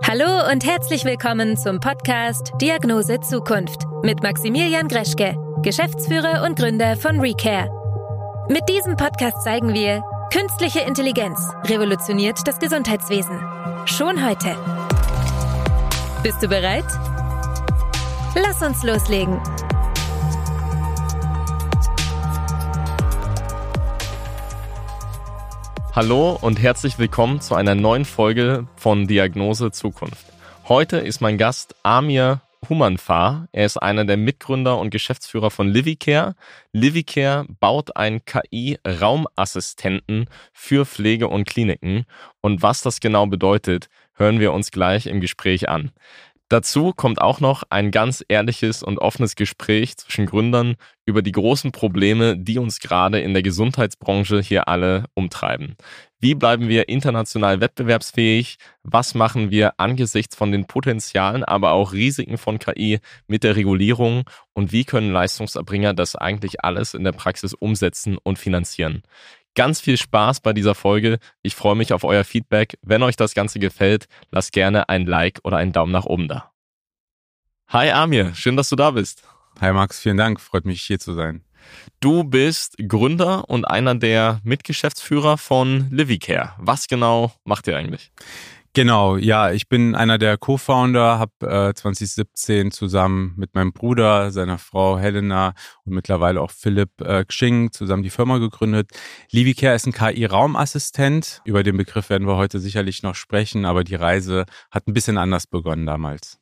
Hallo und herzlich willkommen zum Podcast Diagnose Zukunft mit Maximilian Greschke, Geschäftsführer und Gründer von ReCare. Mit diesem Podcast zeigen wir, künstliche Intelligenz revolutioniert das Gesundheitswesen. Schon heute. Bist du bereit? Lass uns loslegen. Hallo und herzlich willkommen zu einer neuen Folge von Diagnose Zukunft. Heute ist mein Gast Amir Humanfar. Er ist einer der Mitgründer und Geschäftsführer von LiviCare. LiviCare baut einen KI-Raumassistenten für Pflege und Kliniken. Und was das genau bedeutet, hören wir uns gleich im Gespräch an. Dazu kommt auch noch ein ganz ehrliches und offenes Gespräch zwischen Gründern über die großen Probleme, die uns gerade in der Gesundheitsbranche hier alle umtreiben. Wie bleiben wir international wettbewerbsfähig? Was machen wir angesichts von den Potenzialen, aber auch Risiken von KI mit der Regulierung? Und wie können Leistungserbringer das eigentlich alles in der Praxis umsetzen und finanzieren? Ganz viel Spaß bei dieser Folge. Ich freue mich auf euer Feedback. Wenn euch das Ganze gefällt, lasst gerne ein Like oder einen Daumen nach oben da. Hi Amir, schön, dass du da bist. Hi Max, vielen Dank. Freut mich, hier zu sein. Du bist Gründer und einer der Mitgeschäftsführer von LiviCare. Was genau macht ihr eigentlich? Genau, ja, ich bin einer der Co-Founder, habe 2017 zusammen mit meinem Bruder, seiner Frau Helena und mittlerweile auch Philipp Xing zusammen die Firma gegründet. LiviCare ist ein KI-Raumassistent. Über den Begriff werden wir heute sicherlich noch sprechen, aber die Reise hat ein bisschen anders begonnen damals.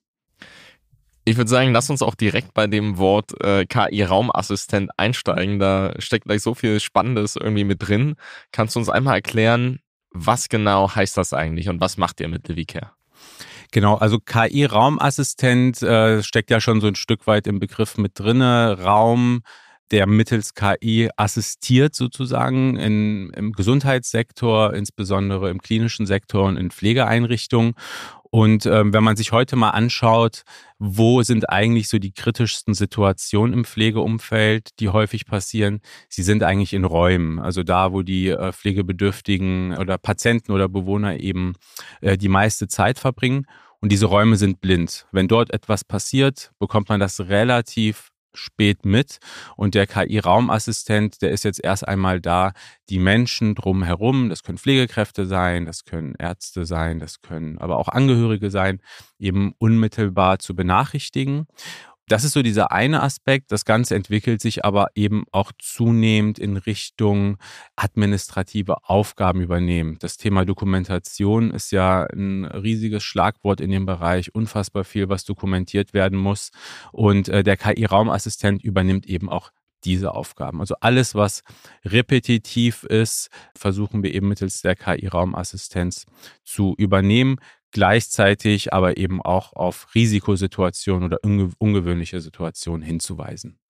Ich würde sagen, lass uns auch direkt bei dem Wort KI-Raumassistent einsteigen. Da steckt gleich so viel Spannendes irgendwie mit drin. Kannst du uns einmal erklären, was genau heißt das eigentlich und was macht ihr mit LiviCare? Genau, also KI-Raumassistent steckt ja schon so ein Stück weit im Begriff mit drinne. Raum, der mittels KI assistiert sozusagen im Gesundheitssektor, insbesondere im klinischen Sektor und in Pflegeeinrichtungen. Und wenn man sich heute mal anschaut, wo sind eigentlich so die kritischsten Situationen im Pflegeumfeld, die häufig passieren, sie sind eigentlich in Räumen. Also da, wo die Pflegebedürftigen oder Patienten oder Bewohner eben die meiste Zeit verbringen. Und diese Räume sind blind. Wenn dort etwas passiert, bekommt man das relativ spät mit und der KI-Raumassistent, der ist jetzt erst einmal da, die Menschen drumherum, das können Pflegekräfte sein, das können Ärzte sein, das können aber auch Angehörige sein, eben unmittelbar zu benachrichtigen. Das ist so dieser eine Aspekt. Das Ganze entwickelt sich aber eben auch zunehmend in Richtung administrative Aufgaben übernehmen. Das Thema Dokumentation ist ja ein riesiges Schlagwort in dem Bereich. Unfassbar viel, was dokumentiert werden muss. Und der KI-Raumassistent übernimmt eben auch diese Aufgaben. Also alles, was repetitiv ist, versuchen wir eben mittels der KI-Raumassistenz zu übernehmen. Gleichzeitig aber eben auch auf Risikosituationen oder ungewöhnliche Situationen hinzuweisen.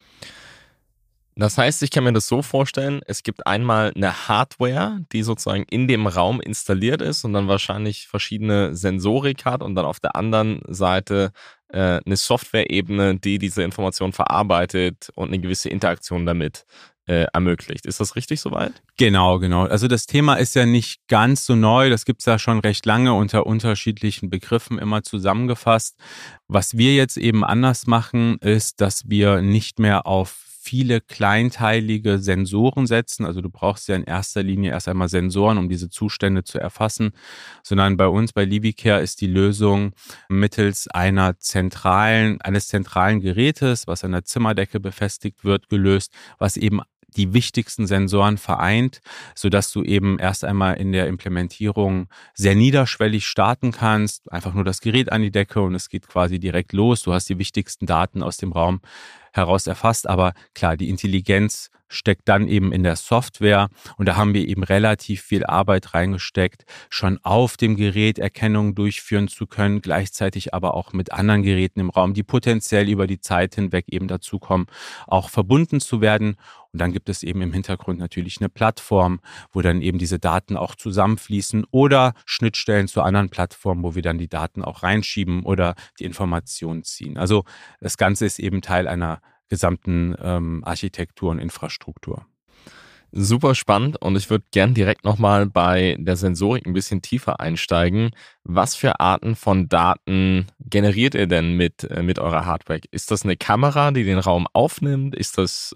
Das heißt, ich kann mir das so vorstellen, es gibt einmal eine Hardware, die sozusagen in dem Raum installiert ist und dann wahrscheinlich verschiedene Sensorik hat und dann auf der anderen Seite eine Software-Ebene, die diese Information verarbeitet und eine gewisse Interaktion damit ermöglicht. Ist das richtig soweit? Genau. Also das Thema ist ja nicht ganz so neu. Das gibt es ja schon recht lange unter unterschiedlichen Begriffen immer zusammengefasst. Was wir jetzt eben anders machen, ist, dass wir nicht mehr auf viele kleinteilige Sensoren setzen. Also du brauchst ja in erster Linie erst einmal Sensoren, um diese Zustände zu erfassen, sondern bei uns, bei LiviCare, ist die Lösung mittels eines zentralen Gerätes, was an der Zimmerdecke befestigt wird, gelöst, was eben die wichtigsten Sensoren vereint, sodass du eben erst einmal in der Implementierung sehr niederschwellig starten kannst. Einfach nur das Gerät an die Decke und es geht quasi direkt los. Du hast die wichtigsten Daten aus dem Raum heraus erfasst. Aber klar, die Intelligenz steckt dann eben in der Software und da haben wir eben relativ viel Arbeit reingesteckt, schon auf dem Gerät Erkennung durchführen zu können, gleichzeitig aber auch mit anderen Geräten im Raum, die potenziell über die Zeit hinweg eben dazukommen, auch verbunden zu werden. Und dann gibt es eben im Hintergrund natürlich eine Plattform, wo dann eben diese Daten auch zusammenfließen oder Schnittstellen zu anderen Plattformen, wo wir dann die Daten auch reinschieben oder die Informationen ziehen. Also das Ganze ist eben Teil einer gesamten Architektur und Infrastruktur. Super spannend und ich würde gern direkt nochmal bei der Sensorik ein bisschen tiefer einsteigen. Was für Arten von Daten generiert ihr denn mit eurer Hardware? Ist das eine Kamera, die den Raum aufnimmt? Ist das,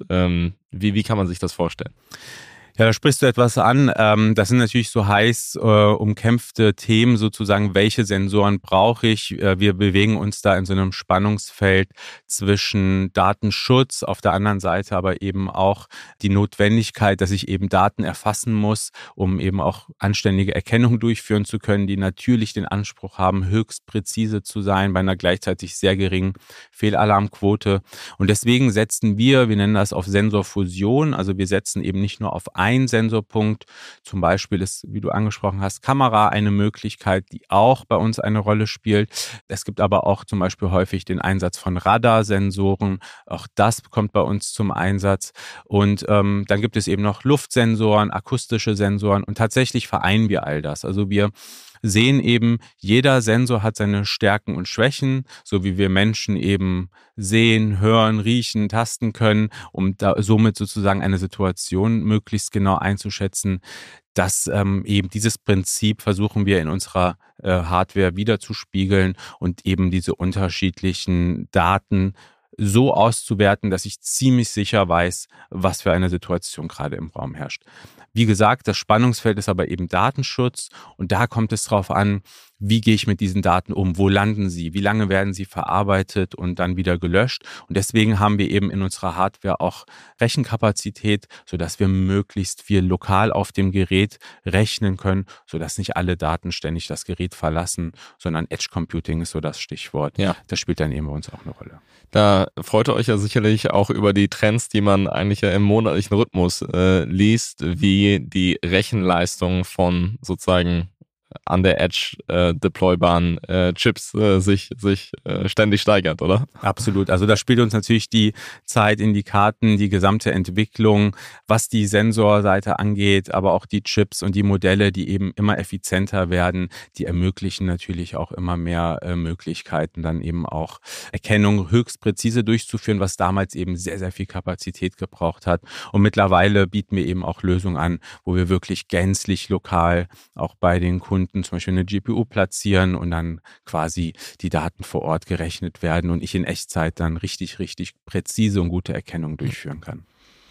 wie kann man sich das vorstellen? Ja, da sprichst du etwas an. Das sind natürlich so heiß umkämpfte Themen sozusagen. Welche Sensoren brauche ich? Wir bewegen uns da in so einem Spannungsfeld zwischen Datenschutz, auf der anderen Seite aber eben auch die Notwendigkeit, dass ich eben Daten erfassen muss, um eben auch anständige Erkennung durchführen zu können, die natürlich den Anspruch haben, höchst präzise zu sein bei einer gleichzeitig sehr geringen Fehlalarmquote. Und deswegen setzen wir nennen das auf Sensorfusion, also wir setzen eben nicht nur auf ein Sensorpunkt. Zum Beispiel ist, wie du angesprochen hast, Kamera eine Möglichkeit, die auch bei uns eine Rolle spielt. Es gibt aber auch zum Beispiel häufig den Einsatz von Radarsensoren. Auch das kommt bei uns zum Einsatz. Und dann gibt es eben noch Luftsensoren, akustische Sensoren und tatsächlich vereinen wir all das. Also wir sehen eben, jeder Sensor hat seine Stärken und Schwächen, so wie wir Menschen eben sehen, hören, riechen, tasten können, um da somit sozusagen eine Situation möglichst genau einzuschätzen. Das eben dieses Prinzip versuchen wir in unserer Hardware wiederzuspiegeln und eben diese unterschiedlichen Daten so auszuwerten, dass ich ziemlich sicher weiß, was für eine Situation gerade im Raum herrscht. Wie gesagt, das Spannungsfeld ist aber eben Datenschutz und da kommt es drauf an, wie gehe ich mit diesen Daten um, wo landen sie, wie lange werden sie verarbeitet und dann wieder gelöscht. Und deswegen haben wir eben in unserer Hardware auch Rechenkapazität, sodass wir möglichst viel lokal auf dem Gerät rechnen können, sodass nicht alle Daten ständig das Gerät verlassen, sondern Edge Computing ist so das Stichwort. Ja. Das spielt dann eben bei uns auch eine Rolle. Da freut ihr euch ja sicherlich auch über die Trends, die man eigentlich ja im monatlichen Rhythmus liest, wie die Rechenleistung von sozusagen an der Edge deploybaren Chips sich ständig steigert, oder? Absolut. Also da spielt uns natürlich die Zeit in die Karten, die gesamte Entwicklung, was die Sensorseite angeht, aber auch die Chips und die Modelle, die eben immer effizienter werden, die ermöglichen natürlich auch immer mehr Möglichkeiten, dann eben auch Erkennung höchst präzise durchzuführen, was damals eben sehr, sehr viel Kapazität gebraucht hat. Und mittlerweile bieten wir eben auch Lösungen an, wo wir wirklich gänzlich lokal auch bei den Kunden zum Beispiel eine GPU platzieren und dann quasi die Daten vor Ort gerechnet werden und ich in Echtzeit dann richtig, richtig präzise und gute Erkennung durchführen kann.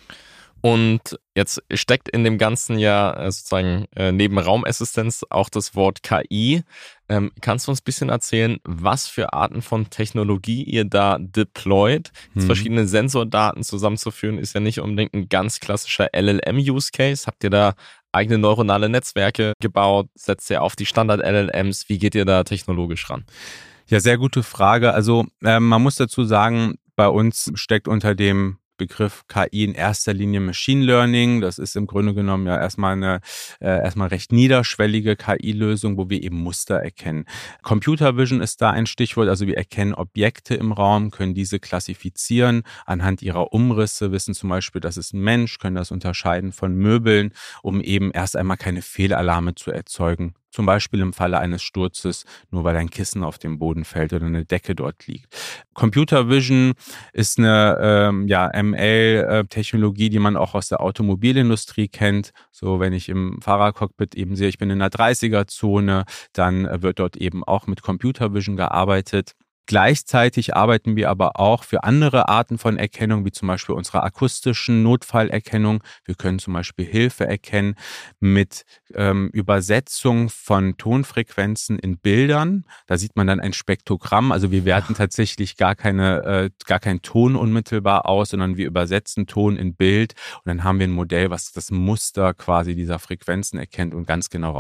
Und jetzt steckt in dem Ganzen ja sozusagen neben Raumassistenz auch das Wort KI. Kannst du uns ein bisschen erzählen, was für Arten von Technologie ihr da deployt? Jetzt verschiedene Sensordaten zusammenzuführen, ist ja nicht unbedingt ein ganz klassischer LLM-Use-Case. Habt ihr da eigene neuronale Netzwerke gebaut? Setzt ihr auf die Standard-LLMs? Wie geht ihr da technologisch ran? Ja, sehr gute Frage. Also man muss dazu sagen, bei uns steckt unter dem Begriff KI in erster Linie Machine Learning. Das ist im Grunde genommen ja erstmal recht niederschwellige KI-Lösung, wo wir eben Muster erkennen. Computer Vision ist da ein Stichwort. Also wir erkennen Objekte im Raum, können diese klassifizieren anhand ihrer Umrisse, wissen zum Beispiel, das ist ein Mensch, können das unterscheiden von Möbeln, um eben erst einmal keine Fehlalarme zu erzeugen. Zum Beispiel im Falle eines Sturzes, nur weil ein Kissen auf dem Boden fällt oder eine Decke dort liegt. Computer Vision ist eine ML-Technologie, die man auch aus der Automobilindustrie kennt. So, wenn ich im Fahrercockpit eben sehe, ich bin in einer 30er-Zone, dann wird dort eben auch mit Computer Vision gearbeitet. Gleichzeitig arbeiten wir aber auch für andere Arten von Erkennung, wie zum Beispiel unserer akustischen Notfallerkennung. Wir können zum Beispiel Hilfe erkennen mit Übersetzung von Tonfrequenzen in Bildern. Da sieht man dann ein Spektrogramm. Also wir werten tatsächlich gar keinen Ton unmittelbar aus, sondern wir übersetzen Ton in Bild. Und dann haben wir ein Modell, was das Muster quasi dieser Frequenzen erkennt und ganz genau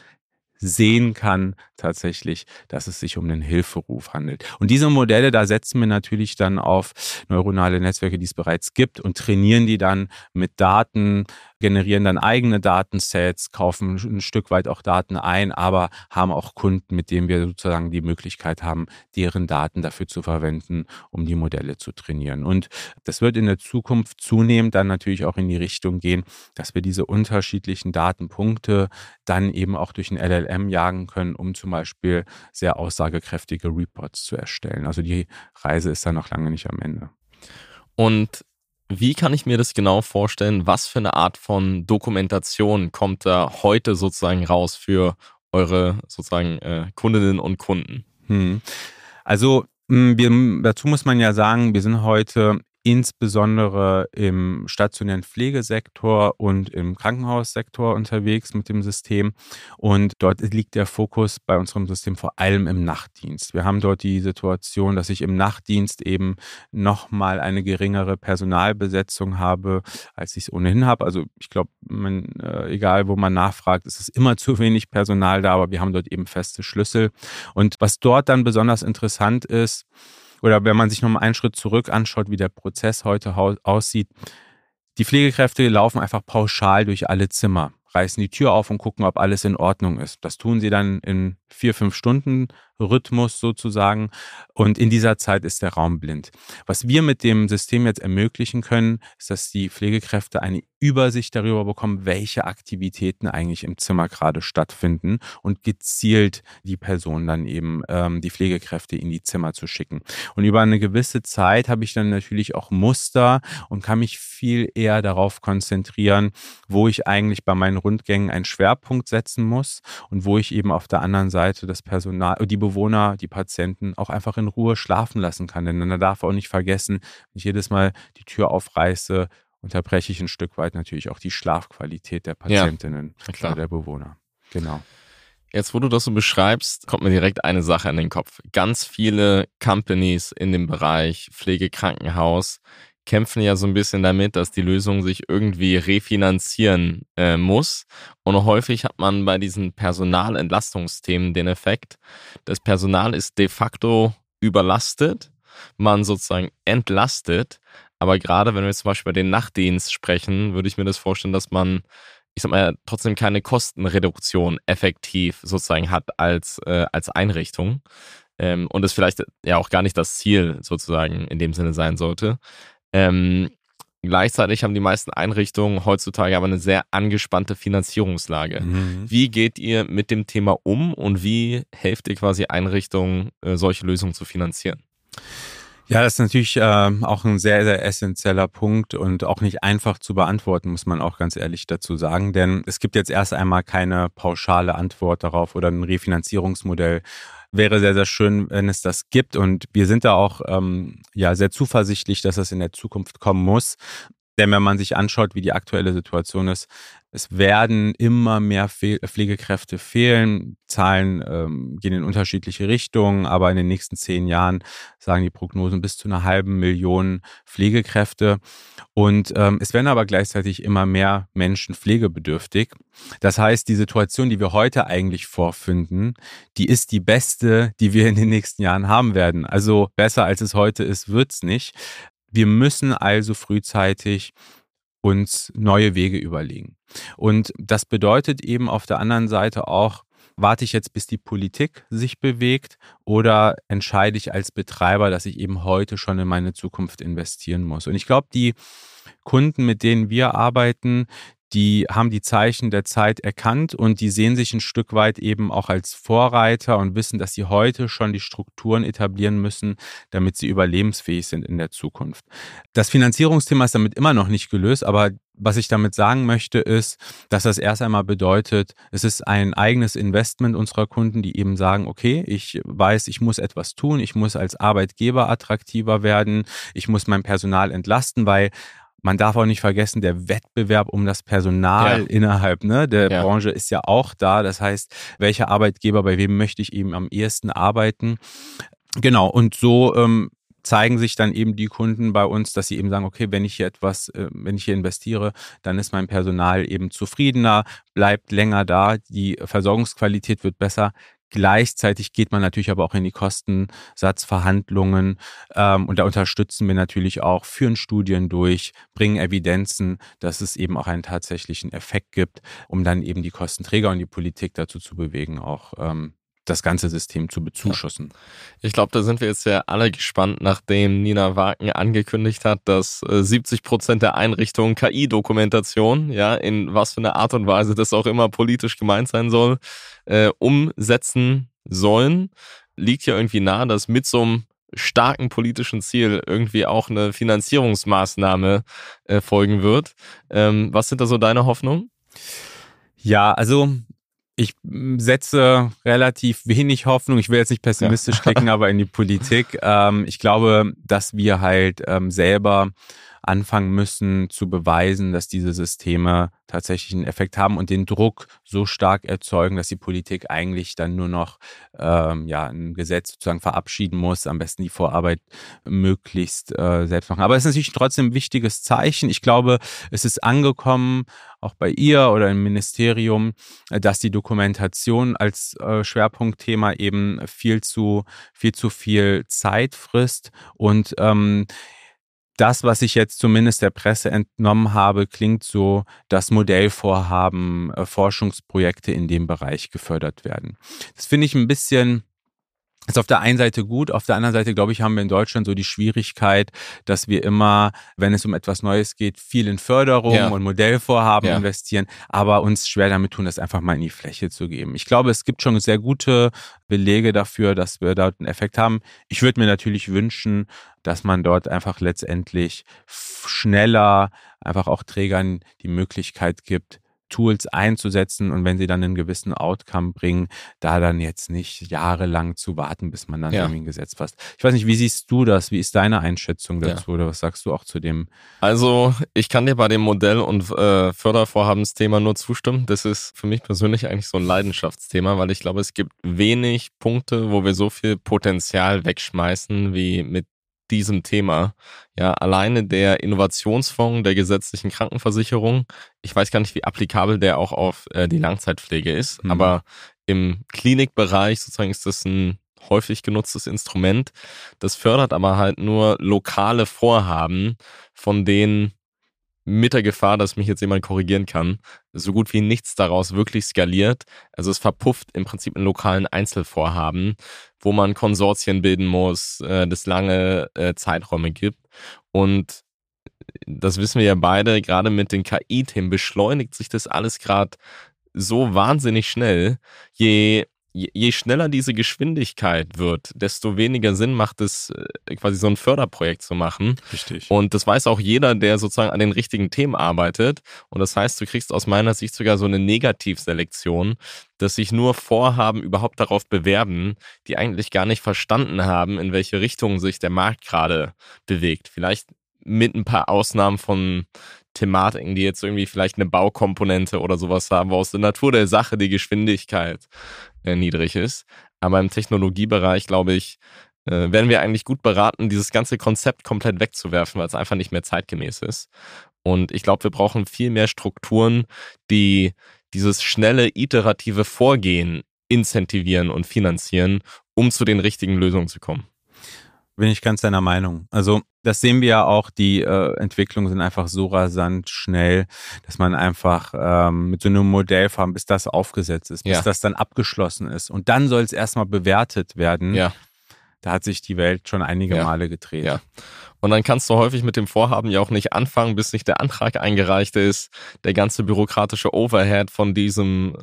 sehen kann tatsächlich, dass es sich um einen Hilferuf handelt. Und diese Modelle, da setzen wir natürlich dann auf neuronale Netzwerke, die es bereits gibt und trainieren die dann mit Daten, generieren dann eigene Datensets, kaufen ein Stück weit auch Daten ein, aber haben auch Kunden, mit denen wir sozusagen die Möglichkeit haben, deren Daten dafür zu verwenden, um die Modelle zu trainieren. Und das wird in der Zukunft zunehmend dann natürlich auch in die Richtung gehen, dass wir diese unterschiedlichen Datenpunkte dann eben auch durch ein LLM jagen können, um zum Beispiel sehr aussagekräftige Reports zu erstellen. Also die Reise ist dann noch lange nicht am Ende. Und Wie kann ich mir das genau vorstellen? Was für eine Art von Dokumentation kommt da heute sozusagen raus für eure sozusagen Kundinnen und Kunden? Also dazu muss man ja sagen, wir sind heute insbesondere im stationären Pflegesektor und im Krankenhaussektor unterwegs mit dem System. Und dort liegt der Fokus bei unserem System vor allem im Nachtdienst. Wir haben dort die Situation, dass ich im Nachtdienst eben nochmal eine geringere Personalbesetzung habe, als ich es ohnehin habe. Also ich glaube, egal wo man nachfragt, ist es immer zu wenig Personal da, aber wir haben dort eben feste Schlüssel. Und was dort dann besonders interessant ist, oder wenn man sich nochmal einen Schritt zurück anschaut, wie der Prozess heute aussieht, die Pflegekräfte laufen einfach pauschal durch alle Zimmer, reißen die Tür auf und gucken, ob alles in Ordnung ist. Das tun sie dann in 4-5 Stunden Rhythmus sozusagen und in dieser Zeit ist der Raum blind. Was wir mit dem System jetzt ermöglichen können, ist, dass die Pflegekräfte eine Übersicht darüber bekommen, welche Aktivitäten eigentlich im Zimmer gerade stattfinden und gezielt die Person dann eben, die Pflegekräfte in die Zimmer zu schicken. Und über eine gewisse Zeit habe ich dann natürlich auch Muster und kann mich viel eher darauf konzentrieren, wo ich eigentlich bei meinen Rundgängen einen Schwerpunkt setzen muss und wo ich eben auf der anderen Seite das Personal, die Bewohner, die Patienten auch einfach in Ruhe schlafen lassen kann. Denn man darf auch nicht vergessen, wenn ich jedes Mal die Tür aufreiße, unterbreche ich ein Stück weit natürlich auch die Schlafqualität der Patientinnen oder der Bewohner. Genau. Jetzt, wo du das so beschreibst, kommt mir direkt eine Sache in den Kopf. Ganz viele Companies in dem Bereich Pflegekrankenhaus kämpfen ja so ein bisschen damit, dass die Lösung sich irgendwie refinanzieren muss. Und häufig hat man bei diesen Personalentlastungsthemen den Effekt, das Personal ist de facto überlastet, man sozusagen entlastet. Aber gerade wenn wir jetzt zum Beispiel bei den Nachtdienst sprechen, würde ich mir das vorstellen, dass man, ich sag mal, trotzdem keine Kostenreduktion effektiv sozusagen hat als Einrichtung. Und es vielleicht ja auch gar nicht das Ziel sozusagen in dem Sinne sein sollte. Gleichzeitig haben die meisten Einrichtungen heutzutage aber eine sehr angespannte Finanzierungslage. Wie geht ihr mit dem Thema um und wie helft ihr quasi Einrichtungen, solche Lösungen zu finanzieren? Ja, das ist natürlich auch ein sehr, sehr essentieller Punkt und auch nicht einfach zu beantworten, muss man auch ganz ehrlich dazu sagen. Denn es gibt jetzt erst einmal keine pauschale Antwort darauf oder ein Refinanzierungsmodell. Wäre sehr, sehr schön, wenn es das gibt. Und wir sind da auch sehr zuversichtlich, dass das in der Zukunft kommen muss. Denn wenn man sich anschaut, wie die aktuelle Situation ist, es werden immer mehr Pflegekräfte fehlen. Zahlen gehen in unterschiedliche Richtungen, aber in den nächsten 10 Jahren sagen die Prognosen bis zu 500.000 Pflegekräfte. Und es werden aber gleichzeitig immer mehr Menschen pflegebedürftig. Das heißt, die Situation, die wir heute eigentlich vorfinden, die ist die beste, die wir in den nächsten Jahren haben werden. Also besser als es heute ist, wird's nicht. Wir müssen also frühzeitig uns neue Wege überlegen. Und das bedeutet eben auf der anderen Seite auch, warte ich jetzt, bis die Politik sich bewegt oder entscheide ich als Betreiber, dass ich eben heute schon in meine Zukunft investieren muss? Und ich glaube, die Kunden, mit denen wir arbeiten, die haben die Zeichen der Zeit erkannt und die sehen sich ein Stück weit eben auch als Vorreiter und wissen, dass sie heute schon die Strukturen etablieren müssen, damit sie überlebensfähig sind in der Zukunft. Das Finanzierungsthema ist damit immer noch nicht gelöst, aber was ich damit sagen möchte, ist, dass das erst einmal bedeutet, es ist ein eigenes Investment unserer Kunden, die eben sagen, okay, ich weiß, ich muss etwas tun, ich muss als Arbeitgeber attraktiver werden, ich muss mein Personal entlasten, weil man darf auch nicht vergessen, der Wettbewerb um das Personal innerhalb der Branche ist ja auch da. Das heißt, welcher Arbeitgeber, bei wem möchte ich eben am ehesten arbeiten? Genau, und so zeigen sich dann eben die Kunden bei uns, dass sie eben sagen, okay, wenn ich hier investiere, dann ist mein Personal eben zufriedener, bleibt länger da, die Versorgungsqualität wird besser. Gleichzeitig geht man natürlich aber auch in die Kostensatzverhandlungen und da unterstützen wir natürlich auch, führen Studien durch, bringen Evidenzen, dass es eben auch einen tatsächlichen Effekt gibt, um dann eben die Kostenträger und die Politik dazu zu bewegen, auch das ganze System zu bezuschussen. Ich glaube, da sind wir jetzt ja alle gespannt, nachdem Nina Wagen angekündigt hat, dass 70% der Einrichtungen KI-Dokumentation, in was für eine Art und Weise das auch immer politisch gemeint sein soll, umsetzen sollen. Liegt ja irgendwie nahe, dass mit so einem starken politischen Ziel irgendwie auch eine Finanzierungsmaßnahme folgen wird. Was sind da so deine Hoffnungen? Ja, also ich setze relativ wenig Hoffnung, ich will jetzt nicht pessimistisch klicken, aber in die Politik. Ich glaube, dass wir halt selber anfangen müssen zu beweisen, dass diese Systeme tatsächlich einen Effekt haben und den Druck so stark erzeugen, dass die Politik eigentlich dann nur noch ein Gesetz sozusagen verabschieden muss, am besten die Vorarbeit möglichst selbst machen. Aber es ist natürlich trotzdem ein wichtiges Zeichen. Ich glaube, es ist angekommen, auch bei ihr oder im Ministerium, dass die Dokumentation als Schwerpunktthema eben viel zu viel Zeit frisst und das, was ich jetzt zumindest der Presse entnommen habe, klingt so, dass Modellvorhaben, Forschungsprojekte in dem Bereich gefördert werden. Das finde ich ein bisschen, ist auf der einen Seite gut, auf der anderen Seite, glaube ich, haben wir in Deutschland so die Schwierigkeit, dass wir immer, wenn es um etwas Neues geht, viel in Förderung und Modellvorhaben investieren, aber uns schwer damit tun, das einfach mal in die Fläche zu geben. Ich glaube, es gibt schon sehr gute Belege dafür, dass wir dort einen Effekt haben. Ich würde mir natürlich wünschen, dass man dort einfach letztendlich schneller einfach auch Trägern die Möglichkeit gibt, Tools einzusetzen und wenn sie dann einen gewissen Outcome bringen, da dann jetzt nicht jahrelang zu warten, bis man dann irgendwie ein Gesetz fasst. Ich weiß nicht, wie siehst du das? Wie ist deine Einschätzung dazu oder was sagst du auch zu dem? Also ich kann dir bei dem Modell- und Fördervorhabensthema nur zustimmen. Das ist für mich persönlich eigentlich so ein Leidenschaftsthema, weil ich glaube, es gibt wenig Punkte, wo wir so viel Potenzial wegschmeißen wie mit diesem Thema. Ja, alleine der Innovationsfonds der gesetzlichen Krankenversicherung, ich weiß gar nicht, wie applikabel der auch auf die Langzeitpflege ist, aber im Klinikbereich sozusagen ist das ein häufig genutztes Instrument. Das fördert aber halt nur lokale Vorhaben, von denen mit der Gefahr, dass mich jetzt jemand korrigieren kann, so gut wie nichts daraus wirklich skaliert. Also es verpufft im Prinzip in lokalen Einzelvorhaben, wo man Konsortien bilden muss, das lange Zeiträume gibt. Und das wissen wir ja beide, gerade mit den KI-Themen beschleunigt sich das alles gerade so wahnsinnig schnell. Je schneller diese Geschwindigkeit wird, desto weniger Sinn macht es, quasi so ein Förderprojekt zu machen. Richtig. Und das weiß auch jeder, der sozusagen an den richtigen Themen arbeitet. Und das heißt, du kriegst aus meiner Sicht sogar so eine Negativselektion, dass sich nur Vorhaben überhaupt darauf bewerben, die eigentlich gar nicht verstanden haben, in welche Richtung sich der Markt gerade bewegt. Vielleicht mit ein paar Ausnahmen von Thematiken, die jetzt irgendwie vielleicht eine Baukomponente oder sowas haben, wo aus der Natur der Sache die Geschwindigkeit niedrig ist. Aber im Technologiebereich, glaube ich, werden wir eigentlich gut beraten, dieses ganze Konzept komplett wegzuwerfen, weil es einfach nicht mehr zeitgemäß ist. Und ich glaube, wir brauchen viel mehr Strukturen, die dieses schnelle, iterative Vorgehen incentivieren und finanzieren, um zu den richtigen Lösungen zu kommen. Bin ich ganz deiner Meinung. Also das sehen wir ja auch, die Entwicklungen sind einfach so rasant schnell, dass man einfach mit so einem Modellvorhaben, bis das aufgesetzt ist, bis das dann abgeschlossen ist und dann soll es erstmal bewertet werden. Ja. Da hat sich die Welt schon einige Male gedreht. Ja. Und dann kannst du häufig mit dem Vorhaben ja auch nicht anfangen, bis nicht der Antrag eingereicht ist. Der ganze bürokratische Overhead von diesem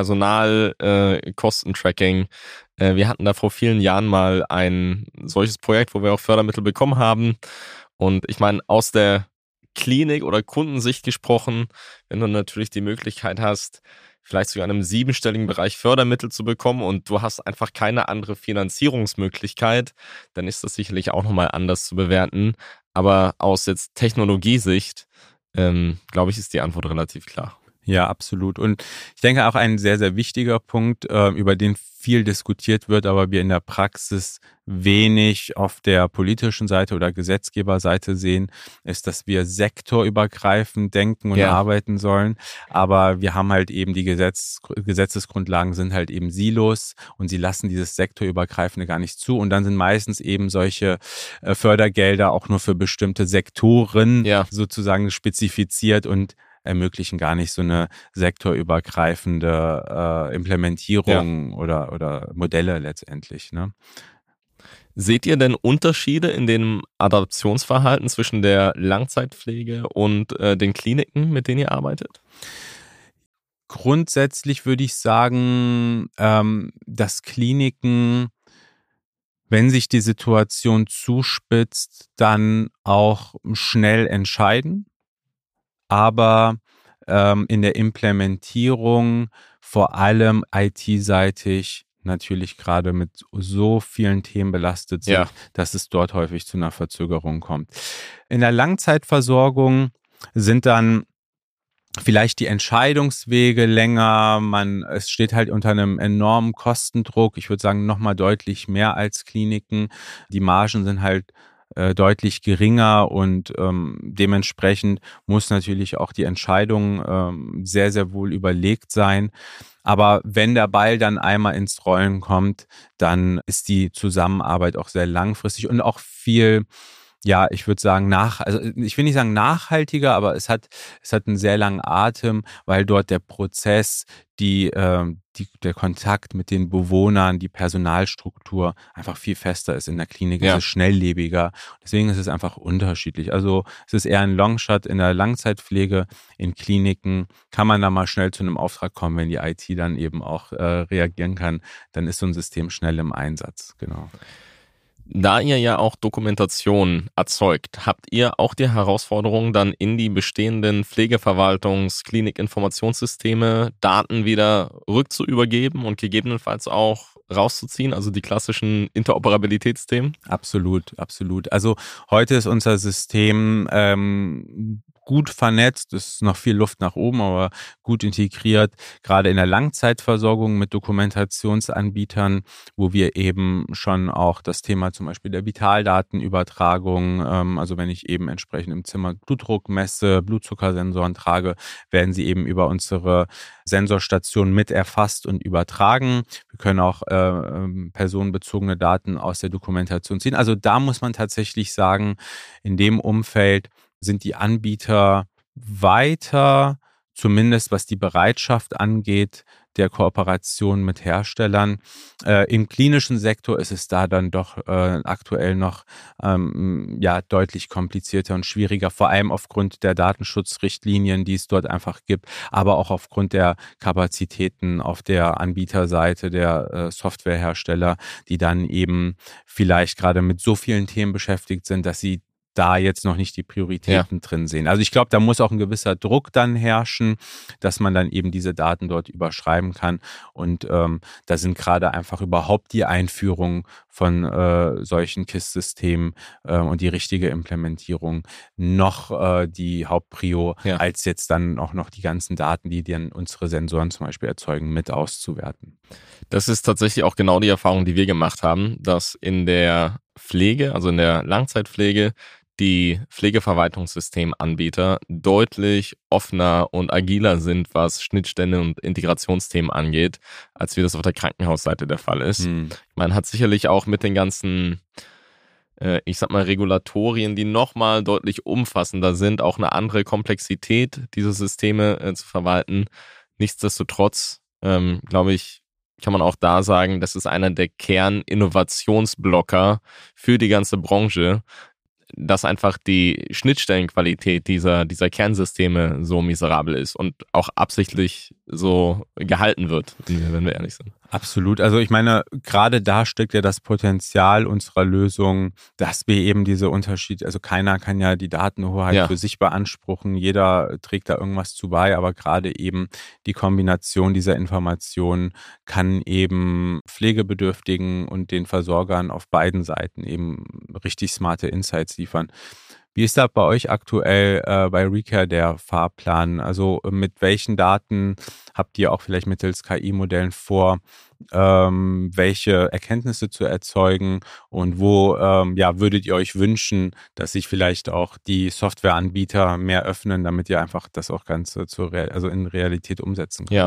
Personalkostentracking. Wir hatten da vor vielen Jahren mal ein solches Projekt, wo wir auch Fördermittel bekommen haben. Und ich meine, aus der Klinik- oder Kundensicht gesprochen, wenn du natürlich die Möglichkeit hast, vielleicht sogar in einem 7-stelligen Bereich Fördermittel zu bekommen und du hast einfach keine andere Finanzierungsmöglichkeit, dann ist das sicherlich auch nochmal anders zu bewerten. Aber aus jetzt Technologiesicht, glaube ich, ist die Antwort relativ klar. Ja, absolut. Und ich denke auch ein sehr, sehr wichtiger Punkt, über den viel diskutiert wird, aber wir in der Praxis wenig auf der politischen Seite oder Gesetzgeberseite sehen, ist, dass wir sektorübergreifend denken und arbeiten sollen. Aber wir haben halt eben die Gesetzesgrundlagen sind halt eben Silos und sie lassen dieses sektorübergreifende gar nicht zu. Und dann sind meistens eben solche Fördergelder auch nur für bestimmte Sektoren sozusagen spezifiziert und ermöglichen gar nicht so eine sektorübergreifende Implementierung oder Modelle letztendlich, ne? Seht ihr denn Unterschiede in dem Adaptionsverhalten zwischen der Langzeitpflege und den Kliniken, mit denen ihr arbeitet? Grundsätzlich würde ich sagen, dass Kliniken wenn sich die Situation zuspitzt, dann auch schnell entscheiden, aber in der Implementierung vor allem IT-seitig natürlich gerade mit so vielen Themen belastet sind, dass es dort häufig zu einer Verzögerung kommt. In der Langzeitversorgung sind dann vielleicht die Entscheidungswege länger, es steht halt unter einem enormen Kostendruck. Ich würde sagen, nochmal deutlich mehr als Kliniken. Die Margen sind halt deutlich geringer und dementsprechend muss natürlich auch die Entscheidung sehr, sehr wohl überlegt sein. Aber wenn der Ball dann einmal ins Rollen kommt, dann ist die Zusammenarbeit auch sehr langfristig und auch viel, ja, ich würde sagen, ich will nicht sagen nachhaltiger, aber es hat einen sehr langen Atem, weil dort der Prozess, der Kontakt mit den Bewohnern, die Personalstruktur einfach viel fester ist. In der Klinik ist es schnelllebiger. Deswegen ist es einfach unterschiedlich. Also es ist eher ein Longshot in der Langzeitpflege. In Kliniken kann man da mal schnell zu einem Auftrag kommen, wenn die IT dann eben auch reagieren kann. Dann ist so ein System schnell im Einsatz. Genau. Da ihr ja auch Dokumentation erzeugt, habt ihr auch die Herausforderung, dann in die bestehenden Pflegeverwaltungs-Klinik-Informationssysteme Daten wieder rückzuübergeben und gegebenenfalls auch rauszuziehen, also die klassischen Interoperabilitätsthemen? Absolut, absolut. Also heute ist unser System gut vernetzt, es ist noch viel Luft nach oben, aber gut integriert, gerade in der Langzeitversorgung mit Dokumentationsanbietern, wo wir eben schon auch das Thema zum Beispiel der Vitaldatenübertragung, also wenn ich eben entsprechend im Zimmer Blutdruck messe, Blutzuckersensoren trage, werden sie eben über unsere Sensorstation mit erfasst und übertragen. Wir können auch personenbezogene Daten aus der Dokumentation ziehen. Also da muss man tatsächlich sagen, in dem Umfeld sind die Anbieter weiter, zumindest was die Bereitschaft angeht, der Kooperation mit Herstellern. Im klinischen Sektor ist es da dann doch aktuell noch deutlich komplizierter und schwieriger, vor allem aufgrund der Datenschutzrichtlinien, die es dort einfach gibt, aber auch aufgrund der Kapazitäten auf der Anbieterseite der Softwarehersteller, die dann eben vielleicht gerade mit so vielen Themen beschäftigt sind, dass sie da jetzt noch nicht die Prioritäten drin sehen. Also ich glaube, da muss auch ein gewisser Druck dann herrschen, dass man dann eben diese Daten dort überschreiben kann. Und da sind gerade einfach überhaupt die Einführung von solchen KISS-Systemen und die richtige Implementierung noch die Hauptprio, als jetzt dann auch noch die ganzen Daten, die dann unsere Sensoren zum Beispiel erzeugen, mit auszuwerten. Das ist tatsächlich auch genau die Erfahrung, die wir gemacht haben, dass in der Pflege, also in der Langzeitpflege, die Pflegeverwaltungssystemanbieter deutlich offener und agiler sind, was Schnittstellen und Integrationsthemen angeht, als wie das auf der Krankenhausseite der Fall ist. Man hat sicherlich auch mit den ganzen, Regulatorien, die nochmal deutlich umfassender sind, auch eine andere Komplexität, diese Systeme zu verwalten. Nichtsdestotrotz, glaube ich, kann man auch da sagen, das ist einer der Kerninnovationsblocker für die ganze Branche, dass einfach die Schnittstellenqualität dieser Kernsysteme so miserabel ist und auch absichtlich so gehalten wird, wenn wir ehrlich sind. Absolut. Also ich meine, gerade da steckt ja das Potenzial unserer Lösung, dass wir eben diese Unterschiede, also keiner kann ja die Datenhoheit für sich beanspruchen, jeder trägt da irgendwas zu bei, aber gerade eben die Kombination dieser Informationen kann eben Pflegebedürftigen und den Versorgern auf beiden Seiten eben richtig smarte Insights liefern. Wie ist da bei euch aktuell bei ReCare der Fahrplan? Also mit welchen Daten habt ihr auch vielleicht mittels KI-Modellen vor, welche Erkenntnisse zu erzeugen und wo würdet ihr euch wünschen, dass sich vielleicht auch die Softwareanbieter mehr öffnen, damit ihr einfach das auch Ganze in Realität umsetzen könnt? Ja,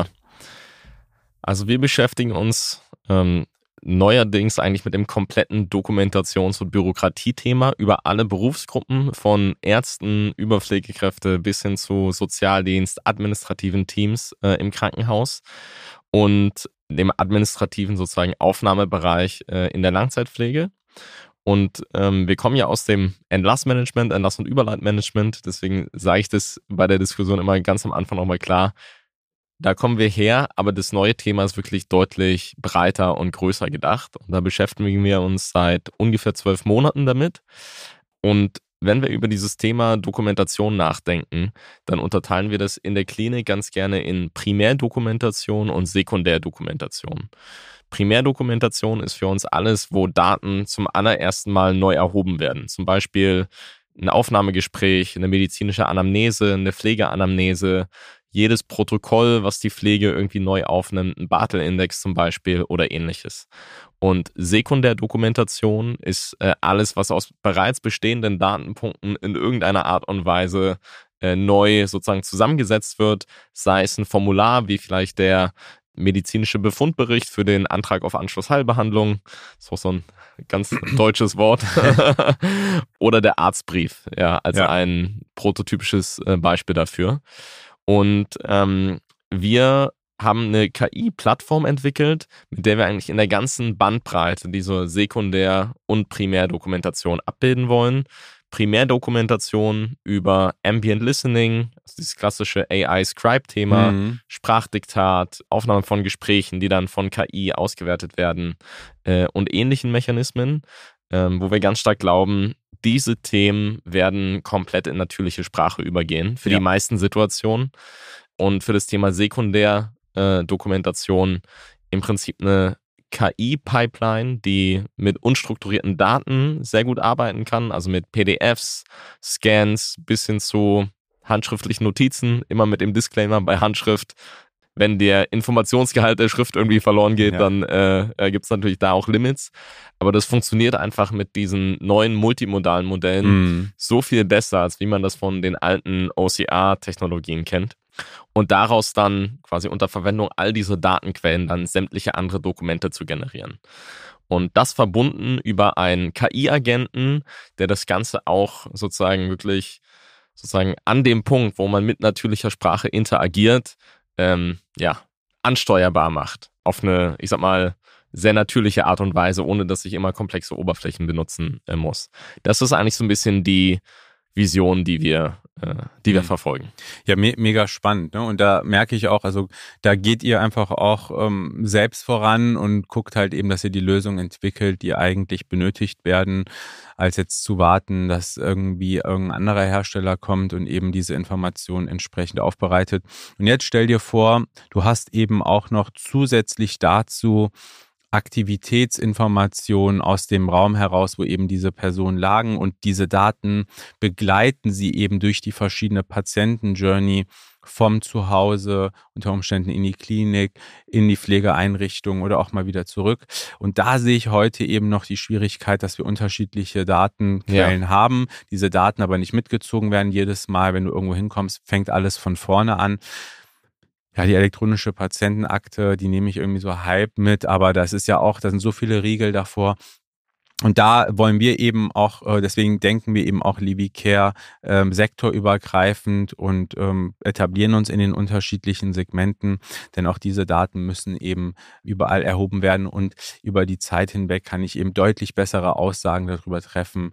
also wir beschäftigen uns neuerdings eigentlich mit dem kompletten Dokumentations- und Bürokratiethema über alle Berufsgruppen, von Ärzten über Pflegekräfte bis hin zu Sozialdienst, administrativen Teams im Krankenhaus und dem administrativen sozusagen Aufnahmebereich in der Langzeitpflege. Und wir kommen ja aus dem Entlassmanagement, Entlass- und Überleitmanagement, deswegen sage ich das bei der Diskussion immer ganz am Anfang nochmal klar. Da kommen wir her, aber das neue Thema ist wirklich deutlich breiter und größer gedacht. Und da beschäftigen wir uns seit ungefähr 12 Monaten damit. Und wenn wir über dieses Thema Dokumentation nachdenken, dann unterteilen wir das in der Klinik ganz gerne in Primärdokumentation und Sekundärdokumentation. Primärdokumentation ist für uns alles, wo Daten zum allerersten Mal neu erhoben werden. Zum Beispiel ein Aufnahmegespräch, eine medizinische Anamnese, eine Pflegeanamnese, jedes Protokoll, was die Pflege irgendwie neu aufnimmt, ein Bartel-Index zum Beispiel oder ähnliches. Und Sekundärdokumentation ist alles, was aus bereits bestehenden Datenpunkten in irgendeiner Art und Weise neu sozusagen zusammengesetzt wird, sei es ein Formular, wie vielleicht der medizinische Befundbericht für den Antrag auf Anschlussheilbehandlung, das ist auch so ein ganz deutsches Wort, oder der Arztbrief, ja, als ein prototypisches Beispiel dafür. Und wir haben eine KI-Plattform entwickelt, mit der wir eigentlich in der ganzen Bandbreite diese Sekundär- und Primärdokumentation abbilden wollen. Primärdokumentation über Ambient Listening, also dieses klassische AI-Scribe-Thema, Sprachdiktat, Aufnahme von Gesprächen, die dann von KI ausgewertet werden und ähnlichen Mechanismen, wo wir ganz stark glauben, diese Themen werden komplett in natürliche Sprache übergehen für die meisten Situationen und für das Thema Sekundärdokumentation im Prinzip eine KI-Pipeline, die mit unstrukturierten Daten sehr gut arbeiten kann, also mit PDFs, Scans bis hin zu handschriftlichen Notizen, immer mit dem Disclaimer bei Handschrift. Wenn der Informationsgehalt der Schrift irgendwie verloren geht, dann gibt es natürlich da auch Limits. Aber das funktioniert einfach mit diesen neuen multimodalen Modellen so viel besser, als wie man das von den alten OCR-Technologien kennt. Und daraus dann quasi unter Verwendung all dieser Datenquellen dann sämtliche andere Dokumente zu generieren. Und das verbunden über einen KI-Agenten, der das Ganze auch sozusagen wirklich an dem Punkt, wo man mit natürlicher Sprache interagiert, ansteuerbar macht. Auf eine, ich sag mal, sehr natürliche Art und Weise, ohne dass ich immer komplexe Oberflächen benutzen muss. Das ist eigentlich so ein bisschen die Vision, die wir verfolgen. Ja, mega spannend. Ne? Und da merke ich auch, also da geht ihr einfach auch selbst voran und guckt halt eben, dass ihr die Lösungen entwickelt, die eigentlich benötigt werden, als jetzt zu warten, dass irgendwie irgendein anderer Hersteller kommt und eben diese Informationen entsprechend aufbereitet. Und jetzt stell dir vor, du hast eben auch noch zusätzlich dazu Aktivitätsinformationen aus dem Raum heraus, wo eben diese Personen lagen, und diese Daten begleiten sie eben durch die verschiedene Patienten-Journey vom Zuhause, unter Umständen in die Klinik, in die Pflegeeinrichtung oder auch mal wieder zurück. Und da sehe ich heute eben noch die Schwierigkeit, dass wir unterschiedliche Datenquellen haben, diese Daten aber nicht mitgezogen werden. Jedes Mal, wenn du irgendwo hinkommst, fängt alles von vorne an. Ja, die elektronische Patientenakte, die nehme ich irgendwie so halb mit, aber das ist ja auch, da sind so viele Riegel davor. Und da wollen wir eben auch, deswegen denken wir eben auch LiviCare sektorübergreifend und etablieren uns in den unterschiedlichen Segmenten, denn auch diese Daten müssen eben überall erhoben werden, und über die Zeit hinweg kann ich eben deutlich bessere Aussagen darüber treffen,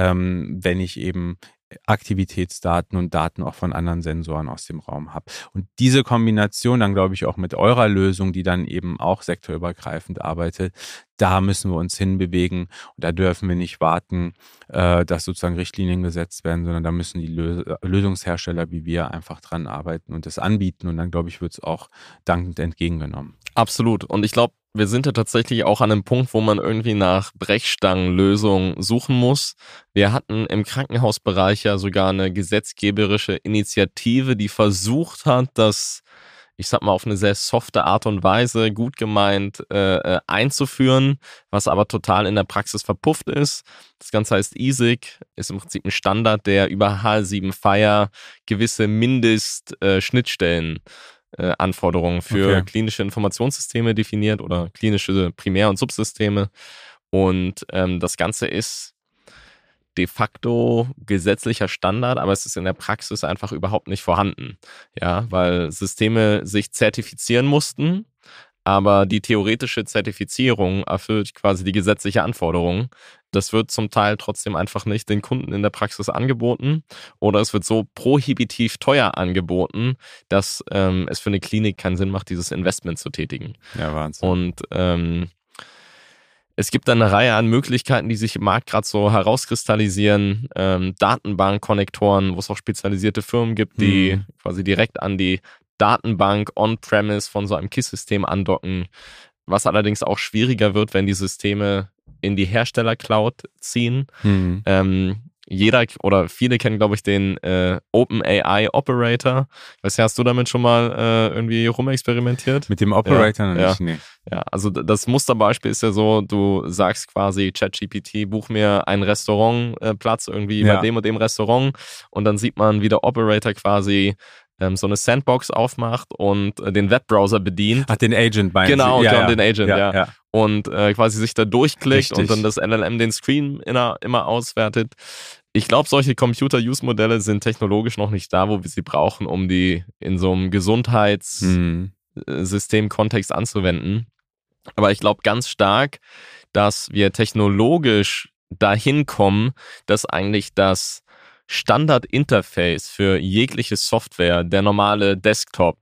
wenn ich eben Aktivitätsdaten und Daten auch von anderen Sensoren aus dem Raum habe. Und diese Kombination dann, glaube ich, auch mit eurer Lösung, die dann eben auch sektorübergreifend arbeitet, da müssen wir uns hinbewegen, und da dürfen wir nicht warten, dass sozusagen Richtlinien gesetzt werden, sondern da müssen die Lösungshersteller wie wir einfach dran arbeiten und das anbieten, und dann, glaube ich, wird es auch dankend entgegengenommen. Absolut. Und ich glaube, wir sind ja tatsächlich auch an einem Punkt, wo man irgendwie nach Brechstangenlösungen suchen muss. Wir hatten im Krankenhausbereich ja sogar eine gesetzgeberische Initiative, die versucht hat, das, ich sag mal, auf eine sehr softe Art und Weise, gut gemeint, einzuführen, was aber total in der Praxis verpufft ist. Das Ganze heißt ISIG, ist im Prinzip ein Standard, der über HL7 FHIR gewisse Mindestschnittstellen Anforderungen für klinische Informationssysteme definiert oder klinische Primär- und Subsysteme. Und das Ganze ist de facto gesetzlicher Standard, aber es ist in der Praxis einfach überhaupt nicht vorhanden. Ja, weil Systeme sich zertifizieren mussten, aber die theoretische Zertifizierung erfüllt quasi die gesetzliche Anforderung das wird zum Teil trotzdem einfach nicht den Kunden in der Praxis angeboten oder es wird so prohibitiv teuer angeboten, dass es für eine Klinik keinen Sinn macht, dieses Investment zu tätigen. Ja, Wahnsinn. Und es gibt dann eine Reihe an Möglichkeiten, die sich im Markt gerade so herauskristallisieren. Datenbank-Konnektoren, wo es auch spezialisierte Firmen gibt, die quasi direkt an die Datenbank on-premise von so einem KISS-System andocken, was allerdings auch schwieriger wird, wenn die Systeme in die Hersteller-Cloud ziehen. Jeder oder viele kennen, glaube ich, den OpenAI Operator. Weißt du, hast du damit schon mal irgendwie rumexperimentiert? Mit dem Operator noch nicht, nee. Ja, also das Musterbeispiel ist ja so, du sagst quasi ChatGPT, buch mir einen Restaurantplatz irgendwie bei dem und dem Restaurant und dann sieht man, wie der Operator quasi so eine Sandbox aufmacht und den Webbrowser bedient. Ach, den Agent meinst du? Genau, den Agent, ja. Und quasi sich da durchklickt und dann das LLM den Screen immer auswertet. Ich glaube, solche Computer-Use-Modelle sind technologisch noch nicht da, wo wir sie brauchen, um die in so einem Gesundheitssystem-Kontext anzuwenden. Aber ich glaube ganz stark, dass wir technologisch dahin kommen, dass eigentlich das Standard-Interface für jegliche Software der normale Desktop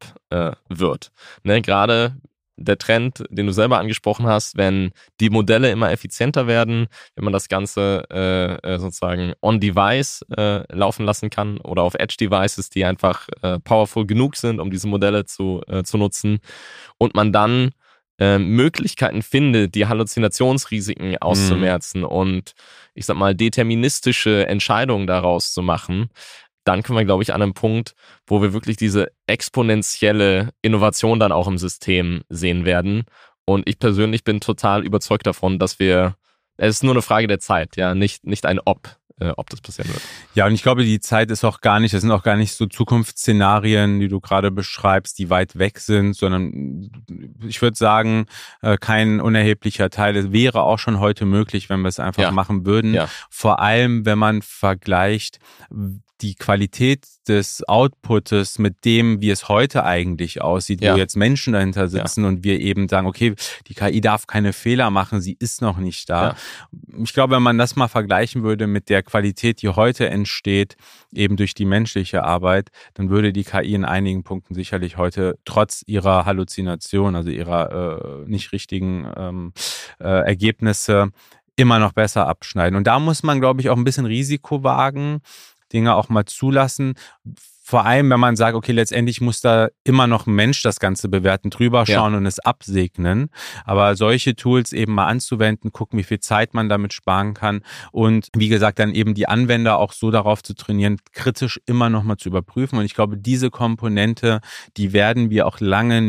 wird. Ne, gerade der Trend, den du selber angesprochen hast, wenn die Modelle immer effizienter werden, wenn man das Ganze sozusagen on-device laufen lassen kann oder auf Edge-Devices, die einfach powerful genug sind, um diese Modelle zu nutzen und man dann Möglichkeiten findet, die Halluzinationsrisiken auszumerzen und ich sag mal deterministische Entscheidungen daraus zu machen, dann kommen wir, glaube ich, an einen Punkt, wo wir wirklich diese exponentielle Innovation dann auch im System sehen werden. Und ich persönlich bin total überzeugt davon, dass es ist nur eine Frage der Zeit, ja, nicht ein ob das passieren wird. Ja, und ich glaube, die Zeit ist auch das sind auch gar nicht so Zukunftsszenarien, die du gerade beschreibst, die weit weg sind, sondern ich würde sagen, kein unerheblicher Teil. Es wäre auch schon heute möglich, wenn wir es einfach machen würden. Ja. Vor allem, wenn man vergleicht, die Qualität des Outputs mit dem, wie es heute eigentlich aussieht, wo jetzt Menschen dahinter sitzen und wir eben sagen, okay, die KI darf keine Fehler machen, sie ist noch nicht da. Ja. Ich glaube, wenn man das mal vergleichen würde mit der Qualität, die heute entsteht, eben durch die menschliche Arbeit, dann würde die KI in einigen Punkten sicherlich heute trotz ihrer Halluzination, also ihrer nicht richtigen Ergebnisse, immer noch besser abschneiden. Und da muss man, glaube ich, auch ein bisschen Risiko wagen, Dinge auch mal zulassen. Vor allem, wenn man sagt, okay, letztendlich muss da immer noch ein Mensch das Ganze bewerten, drüber schauen und es absegnen. Aber solche Tools eben mal anzuwenden, gucken, wie viel Zeit man damit sparen kann und wie gesagt, dann eben die Anwender auch so darauf zu trainieren, kritisch immer noch mal zu überprüfen. Und ich glaube, diese Komponente, die sollten wir auch lange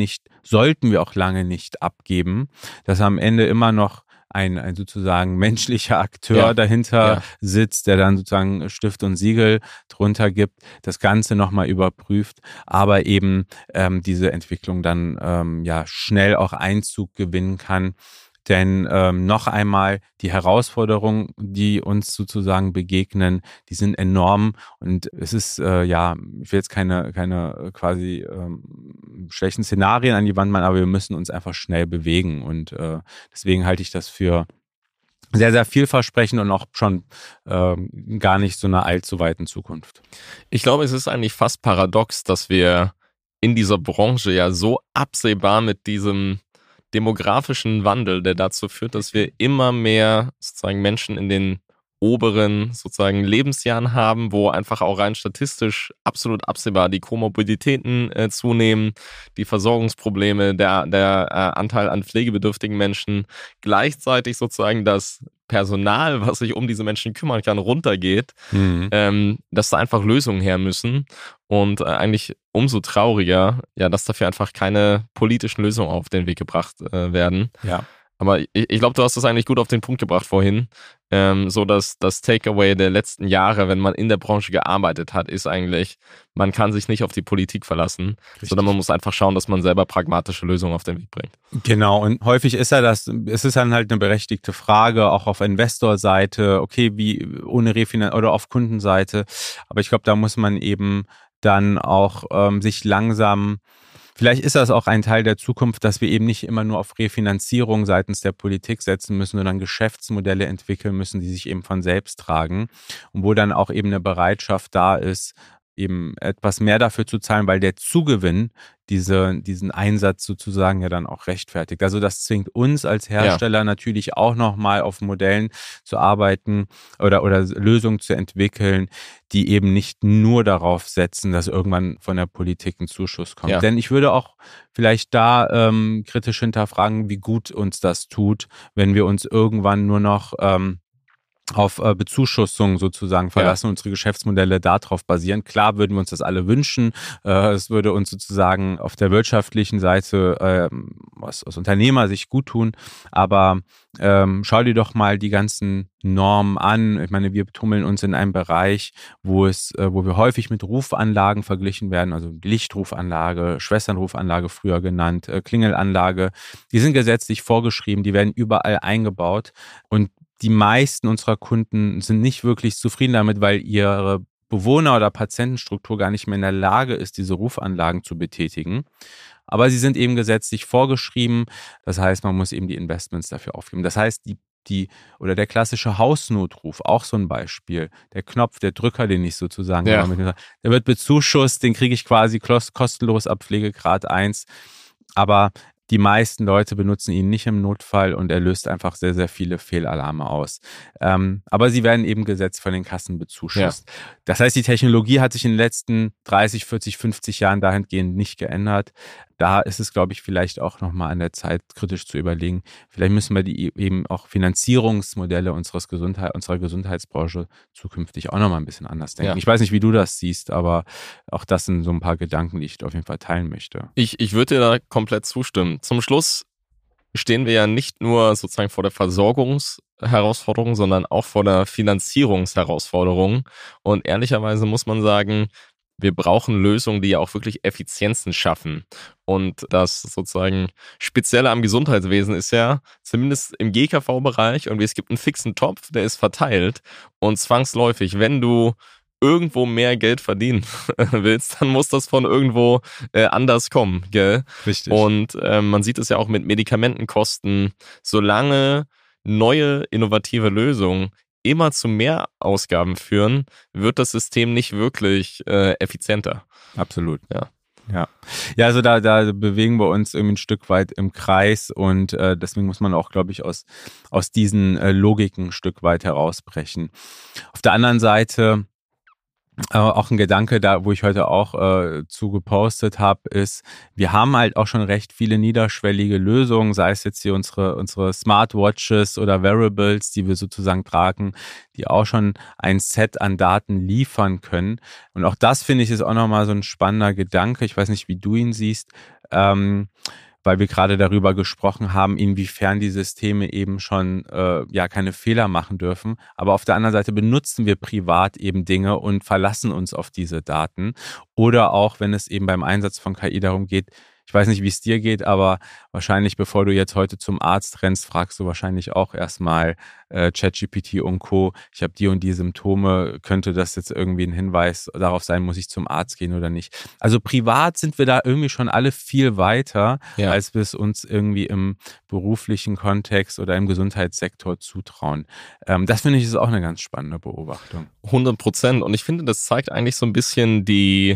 nicht abgeben, dass am Ende immer noch ein sozusagen menschlicher Akteur dahinter sitzt, der dann sozusagen Stift und Siegel drunter gibt, das Ganze nochmal überprüft, aber eben diese Entwicklung dann schnell auch Einzug gewinnen kann. Denn noch einmal, die Herausforderungen, die uns sozusagen begegnen, die sind enorm und es ist, ich will jetzt keine quasi schlechten Szenarien an die Wand malen, aber wir müssen uns einfach schnell bewegen und deswegen halte ich das für sehr, sehr vielversprechend und auch schon gar nicht so einer allzu weiten Zukunft. Ich glaube, es ist eigentlich fast paradox, dass wir in dieser Branche ja so absehbar mit diesem demografischen Wandel, der dazu führt, dass wir immer mehr sozusagen Menschen in den oberen sozusagen Lebensjahren haben, wo einfach auch rein statistisch absolut absehbar die Komorbiditäten zunehmen, die Versorgungsprobleme, der Anteil an pflegebedürftigen Menschen, gleichzeitig sozusagen das Personal, was sich um diese Menschen kümmern kann, runtergeht, dass da einfach Lösungen her müssen und eigentlich umso trauriger, dass dafür einfach keine politischen Lösungen auf den Weg gebracht werden. Ja. Aber ich glaube, du hast das eigentlich gut auf den Punkt gebracht vorhin. So dass das Takeaway der letzten Jahre, wenn man in der Branche gearbeitet hat, ist eigentlich, man kann sich nicht auf die Politik verlassen, sondern man muss einfach schauen, dass man selber pragmatische Lösungen auf den Weg bringt. Genau, und häufig ist es ist dann halt eine berechtigte Frage, auch auf Investorseite, okay, wie ohne Refinanzierung oder auf Kundenseite. Aber ich glaube, da muss man eben dann auch sich langsam vielleicht ist das auch ein Teil der Zukunft, dass wir eben nicht immer nur auf Refinanzierung seitens der Politik setzen müssen, sondern Geschäftsmodelle entwickeln müssen, die sich eben von selbst tragen und wo dann auch eben eine Bereitschaft da ist, eben etwas mehr dafür zu zahlen, weil der Zugewinn diesen Einsatz sozusagen ja dann auch rechtfertigt. Also das zwingt uns als Hersteller natürlich auch nochmal auf Modellen zu arbeiten oder Lösungen zu entwickeln, die eben nicht nur darauf setzen, dass irgendwann von der Politik ein Zuschuss kommt. Denn ich würde auch vielleicht da kritisch hinterfragen, wie gut uns das tut, wenn wir uns irgendwann nur noch auf Bezuschussung sozusagen verlassen, unsere Geschäftsmodelle darauf basieren. Klar würden wir uns das alle wünschen. Es würde uns sozusagen auf der wirtschaftlichen Seite aus Unternehmersicht gut tun. Aber schau dir doch mal die ganzen Normen an. Ich meine, wir tummeln uns in einem Bereich, wo wir häufig mit Rufanlagen verglichen werden, also Lichtrufanlage, Schwesternrufanlage früher genannt, Klingelanlage. Die sind gesetzlich vorgeschrieben, die werden überall eingebaut und die meisten unserer Kunden sind nicht wirklich zufrieden damit, weil ihre Bewohner- oder Patientenstruktur gar nicht mehr in der Lage ist, diese Rufanlagen zu betätigen. Aber sie sind eben gesetzlich vorgeschrieben. Das heißt, man muss eben die Investments dafür aufgeben. Das heißt, der klassische Hausnotruf, auch so ein Beispiel. Der Knopf, der Drücker, den ich sozusagen der wird bezuschusst, den kriege ich quasi kostenlos ab Pflegegrad 1. Aber die meisten Leute benutzen ihn nicht im Notfall und er löst einfach sehr, sehr viele Fehlalarme aus. Aber sie werden eben gesetzt von den Kassen bezuschusst. Ja. Das heißt, die Technologie hat sich in den letzten 30, 40, 50 Jahren dahingehend nicht geändert. Da ist es, glaube ich, vielleicht auch nochmal an der Zeit, kritisch zu überlegen. Vielleicht müssen wir die eben auch Finanzierungsmodelle unserer Gesundheitsbranche zukünftig auch nochmal ein bisschen anders denken. Ja. Ich weiß nicht, wie du das siehst, aber auch das sind so ein paar Gedanken, die ich auf jeden Fall teilen möchte. Ich würde dir da komplett zustimmen. Zum Schluss stehen wir ja nicht nur sozusagen vor der Versorgungsherausforderung, sondern auch vor der Finanzierungsherausforderung. Und ehrlicherweise muss man sagen, wir brauchen Lösungen, die ja auch wirklich Effizienzen schaffen. Und das sozusagen Spezielle am Gesundheitswesen ist ja, zumindest im GKV-Bereich, irgendwie es gibt einen fixen Topf, der ist verteilt. Und zwangsläufig, wenn du irgendwo mehr Geld verdienen willst, dann muss das von irgendwo anders kommen, gell? Richtig. Und man sieht es ja auch mit Medikamentenkosten. Solange neue, innovative Lösungen immer zu mehr Ausgaben führen, wird das System nicht wirklich effizienter. Absolut. Ja, also da bewegen wir uns irgendwie ein Stück weit im Kreis und deswegen muss man auch, glaube ich, aus diesen Logiken ein Stück weit herausbrechen. Auf der anderen Seite auch ein Gedanke, da wo ich heute auch zu gepostet habe, ist, wir haben halt auch schon recht viele niederschwellige Lösungen, sei es jetzt hier unsere Smartwatches oder Wearables, die wir sozusagen tragen, die auch schon ein Set an Daten liefern können. Und auch das, finde ich, ist auch nochmal so ein spannender Gedanke. Ich weiß nicht, wie du ihn siehst, weil wir gerade darüber gesprochen haben, inwiefern die Systeme eben schon keine Fehler machen dürfen. Aber auf der anderen Seite benutzen wir privat eben Dinge und verlassen uns auf diese Daten. Oder auch, wenn es eben beim Einsatz von KI darum geht, ich weiß nicht, wie es dir geht, aber wahrscheinlich, bevor du jetzt heute zum Arzt rennst, fragst du wahrscheinlich auch erstmal ChatGPT und Co. Ich habe die und die Symptome, könnte das jetzt irgendwie ein Hinweis darauf sein, muss ich zum Arzt gehen oder nicht? Also privat sind wir da irgendwie schon alle viel weiter, als wir es uns irgendwie im beruflichen Kontext oder im Gesundheitssektor zutrauen. Das finde ich ist auch eine ganz spannende Beobachtung. 100%. Und ich finde, das zeigt eigentlich so ein bisschen die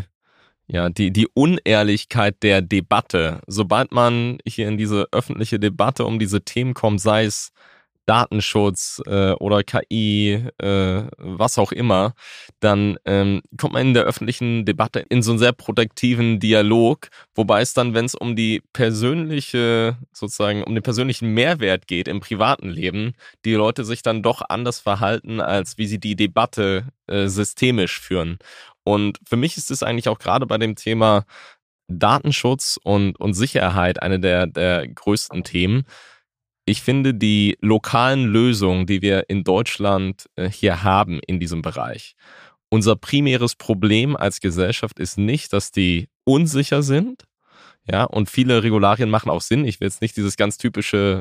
Unehrlichkeit der Debatte. Sobald man hier in diese öffentliche Debatte um diese Themen kommt, sei es Datenschutz oder KI, was auch immer, dann kommt man in der öffentlichen Debatte in so einen sehr produktiven Dialog, wobei es dann, wenn es um die persönliche, sozusagen um den persönlichen Mehrwert geht im privaten Leben, die Leute sich dann doch anders verhalten, als wie sie die Debatte systemisch führen. Und für mich ist es eigentlich auch gerade bei dem Thema Datenschutz und Sicherheit eine der größten Themen. Ich finde die lokalen Lösungen, die wir in Deutschland hier haben in diesem Bereich. Unser primäres Problem als Gesellschaft ist nicht, dass die unsicher sind. Ja, und viele Regularien machen auch Sinn. Ich will jetzt nicht dieses ganz typische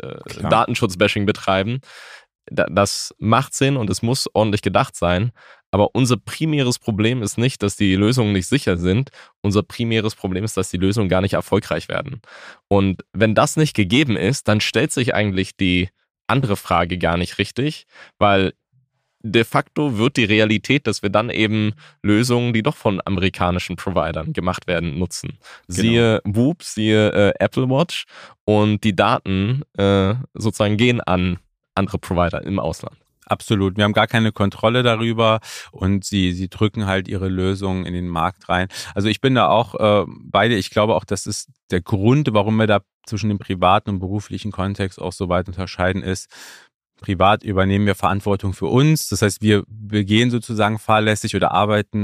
Datenschutz-Bashing betreiben. Das macht Sinn und es muss ordentlich gedacht sein. Aber unser primäres Problem ist nicht, dass die Lösungen nicht sicher sind. Unser primäres Problem ist, dass die Lösungen gar nicht erfolgreich werden. Und wenn das nicht gegeben ist, dann stellt sich eigentlich die andere Frage gar nicht richtig, weil de facto wird die Realität, dass wir dann eben Lösungen, die doch von amerikanischen Providern gemacht werden, nutzen. Genau. Siehe Whoop, siehe Apple Watch, und die Daten sozusagen gehen an andere Provider im Ausland. Absolut. Wir haben gar keine Kontrolle darüber und sie drücken halt ihre Lösungen in den Markt rein. Also ich bin da auch bei dir. Ich glaube auch, das ist der Grund, warum wir da zwischen dem privaten und beruflichen Kontext auch so weit unterscheiden ist. Privat übernehmen wir Verantwortung für uns. Das heißt, wir gehen sozusagen fahrlässig oder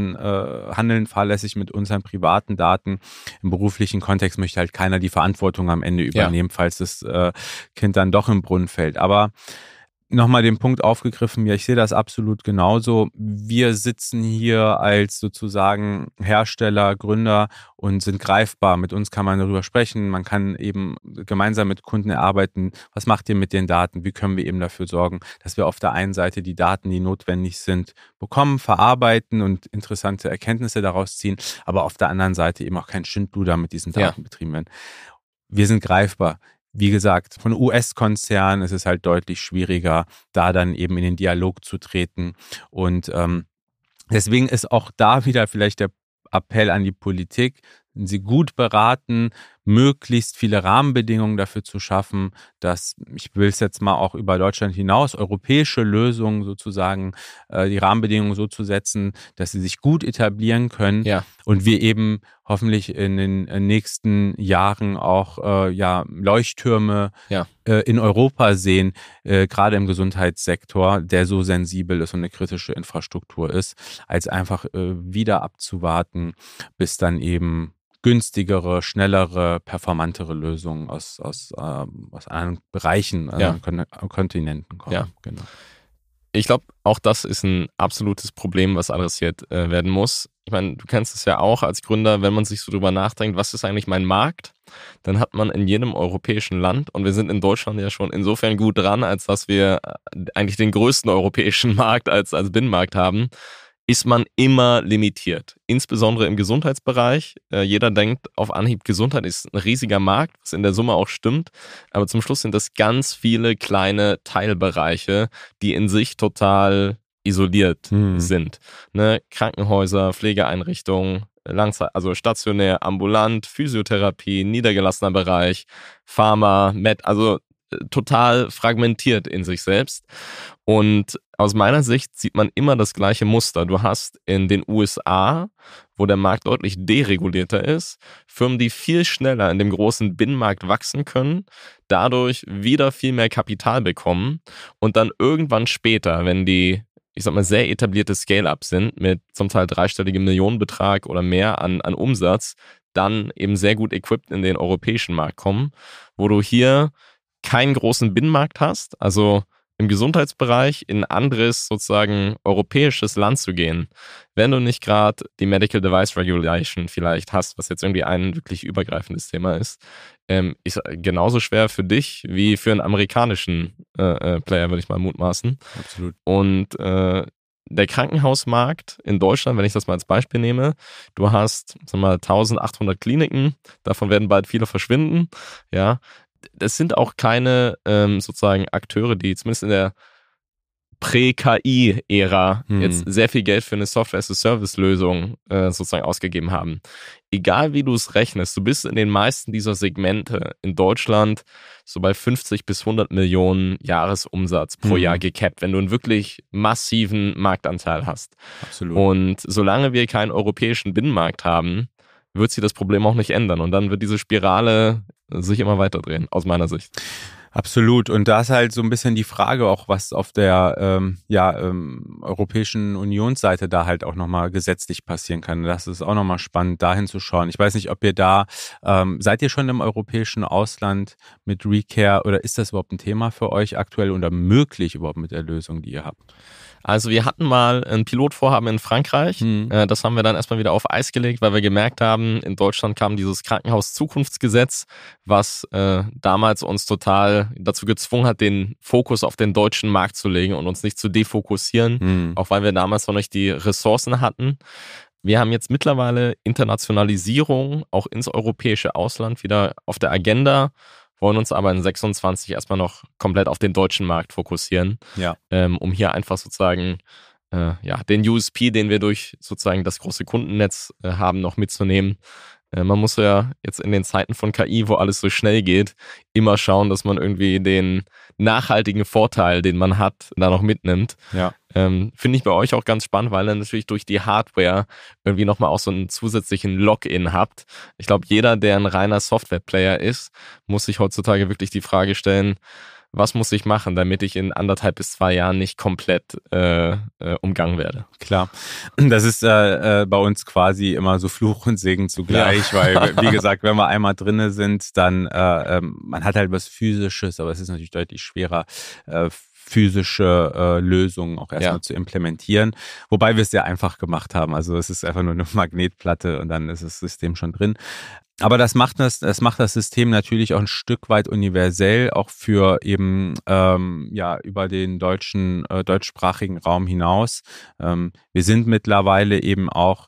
handeln fahrlässig mit unseren privaten Daten. Im beruflichen Kontext möchte halt keiner die Verantwortung am Ende übernehmen, falls das Kind dann doch im Brunnen fällt. Aber nochmal den Punkt aufgegriffen, ja, ich sehe das absolut genauso. Wir sitzen hier als sozusagen Hersteller, Gründer und sind greifbar. Mit uns kann man darüber sprechen. Man kann eben gemeinsam mit Kunden erarbeiten, was macht ihr mit den Daten? Wie können wir eben dafür sorgen, dass wir auf der einen Seite die Daten, die notwendig sind, bekommen, verarbeiten und interessante Erkenntnisse daraus ziehen, aber auf der anderen Seite eben auch kein Schindluder mit diesen Daten betrieben werden. Wir sind greifbar. Wie gesagt, von US-Konzernen ist es halt deutlich schwieriger, da dann eben in den Dialog zu treten. Und deswegen ist auch da wieder vielleicht der Appell an die Politik, sind sie gut beraten, möglichst viele Rahmenbedingungen dafür zu schaffen, dass, ich will es jetzt mal auch über Deutschland hinaus, europäische Lösungen sozusagen, die Rahmenbedingungen so zu setzen, dass sie sich gut etablieren können und wir eben hoffentlich in den nächsten Jahren auch Leuchttürme in Europa sehen, gerade im Gesundheitssektor, der so sensibel ist und eine kritische Infrastruktur ist, als einfach wieder abzuwarten, bis dann eben günstigere, schnellere, performantere Lösungen aus anderen Bereichen, Kontinenten kommen. Ja. Genau. Ich glaube, auch das ist ein absolutes Problem, was adressiert werden muss. Ich meine, du kennst es ja auch als Gründer, wenn man sich so drüber nachdenkt, was ist eigentlich mein Markt? Dann hat man in jedem europäischen Land, und wir sind in Deutschland ja schon insofern gut dran, als dass wir eigentlich den größten europäischen Markt als Binnenmarkt haben, ist man immer limitiert. Insbesondere im Gesundheitsbereich. Jeder denkt auf Anhieb, Gesundheit ist ein riesiger Markt, was in der Summe auch stimmt. Aber zum Schluss sind das ganz viele kleine Teilbereiche, die in sich total isoliert sind. Ne? Krankenhäuser, Pflegeeinrichtungen, also stationär, ambulant, Physiotherapie, niedergelassener Bereich, Pharma, also total fragmentiert in sich selbst. Und aus meiner Sicht sieht man immer das gleiche Muster. Du hast in den USA, wo der Markt deutlich deregulierter ist, Firmen, die viel schneller in dem großen Binnenmarkt wachsen können, dadurch wieder viel mehr Kapital bekommen und dann irgendwann später, wenn die, ich sag mal, sehr etablierte Scale-Ups sind, mit zum Teil dreistelligem Millionenbetrag oder mehr an Umsatz, dann eben sehr gut equipped in den europäischen Markt kommen, wo du hier keinen großen Binnenmarkt hast, also im Gesundheitsbereich in ein anderes sozusagen europäisches Land zu gehen, wenn du nicht gerade die Medical Device Regulation vielleicht hast, was jetzt irgendwie ein wirklich übergreifendes Thema ist genauso schwer für dich wie für einen amerikanischen Player, würde ich mal mutmaßen. Absolut. Und der Krankenhausmarkt in Deutschland, wenn ich das mal als Beispiel nehme, du hast 1800 Kliniken, davon werden bald viele verschwinden, ja. Das sind auch keine sozusagen Akteure, die zumindest in der Prä-KI-Ära jetzt sehr viel Geld für eine Software-as-a-Service-Lösung sozusagen ausgegeben haben. Egal wie du es rechnest, du bist in den meisten dieser Segmente in Deutschland so bei 50 bis 100 Millionen Jahresumsatz pro Jahr gecapped, wenn du einen wirklich massiven Marktanteil hast. Absolut. Und solange wir keinen europäischen Binnenmarkt haben, wird sich das Problem auch nicht ändern. Und dann wird diese Spirale sich immer weiter drehen, aus meiner Sicht. Absolut. Und da ist halt so ein bisschen die Frage auch, was auf der Europäischen Unionsseite da halt auch nochmal gesetzlich passieren kann. Das ist auch nochmal spannend, da hinzuschauen. Ich weiß nicht, ob ihr da, seid ihr schon im europäischen Ausland mit Recare oder ist das überhaupt ein Thema für euch aktuell oder möglich überhaupt mit der Lösung, die ihr habt? Also wir hatten mal ein Pilotvorhaben in Frankreich. Das haben wir dann erstmal wieder auf Eis gelegt, weil wir gemerkt haben, in Deutschland kam dieses Krankenhaus-Zukunftsgesetz, was damals uns total alle dazu gezwungen hat, den Fokus auf den deutschen Markt zu legen und uns nicht zu defokussieren, auch weil wir damals noch nicht die Ressourcen hatten. Wir haben jetzt mittlerweile Internationalisierung auch ins europäische Ausland wieder auf der Agenda, wollen uns aber in 26 erstmal noch komplett auf den deutschen Markt fokussieren, um hier einfach sozusagen den USP, den wir durch sozusagen das große Kundennetz haben, noch mitzunehmen. Man muss ja jetzt in den Zeiten von KI, wo alles so schnell geht, immer schauen, dass man irgendwie den nachhaltigen Vorteil, den man hat, da noch mitnimmt. Ja. Finde ich bei euch auch ganz spannend, weil ihr natürlich durch die Hardware irgendwie nochmal auch so einen zusätzlichen Login habt. Ich glaube, jeder, der ein reiner Software-Player ist, muss sich heutzutage wirklich die Frage stellen, was muss ich machen, damit ich in 1,5 bis 2 Jahren nicht komplett umgangen werde? Klar, das ist bei uns quasi immer so Fluch und Segen zugleich, weil, wie gesagt, wenn wir einmal drinne sind, dann man hat halt was Physisches, aber es ist natürlich deutlich schwerer, physische Lösungen auch erstmal zu implementieren, wobei wir es sehr einfach gemacht haben. Also es ist einfach nur eine Magnetplatte und dann ist das System schon drin. Aber das macht das System natürlich auch ein Stück weit universell, auch für eben über den deutschsprachigen Raum hinaus. Wir sind mittlerweile eben auch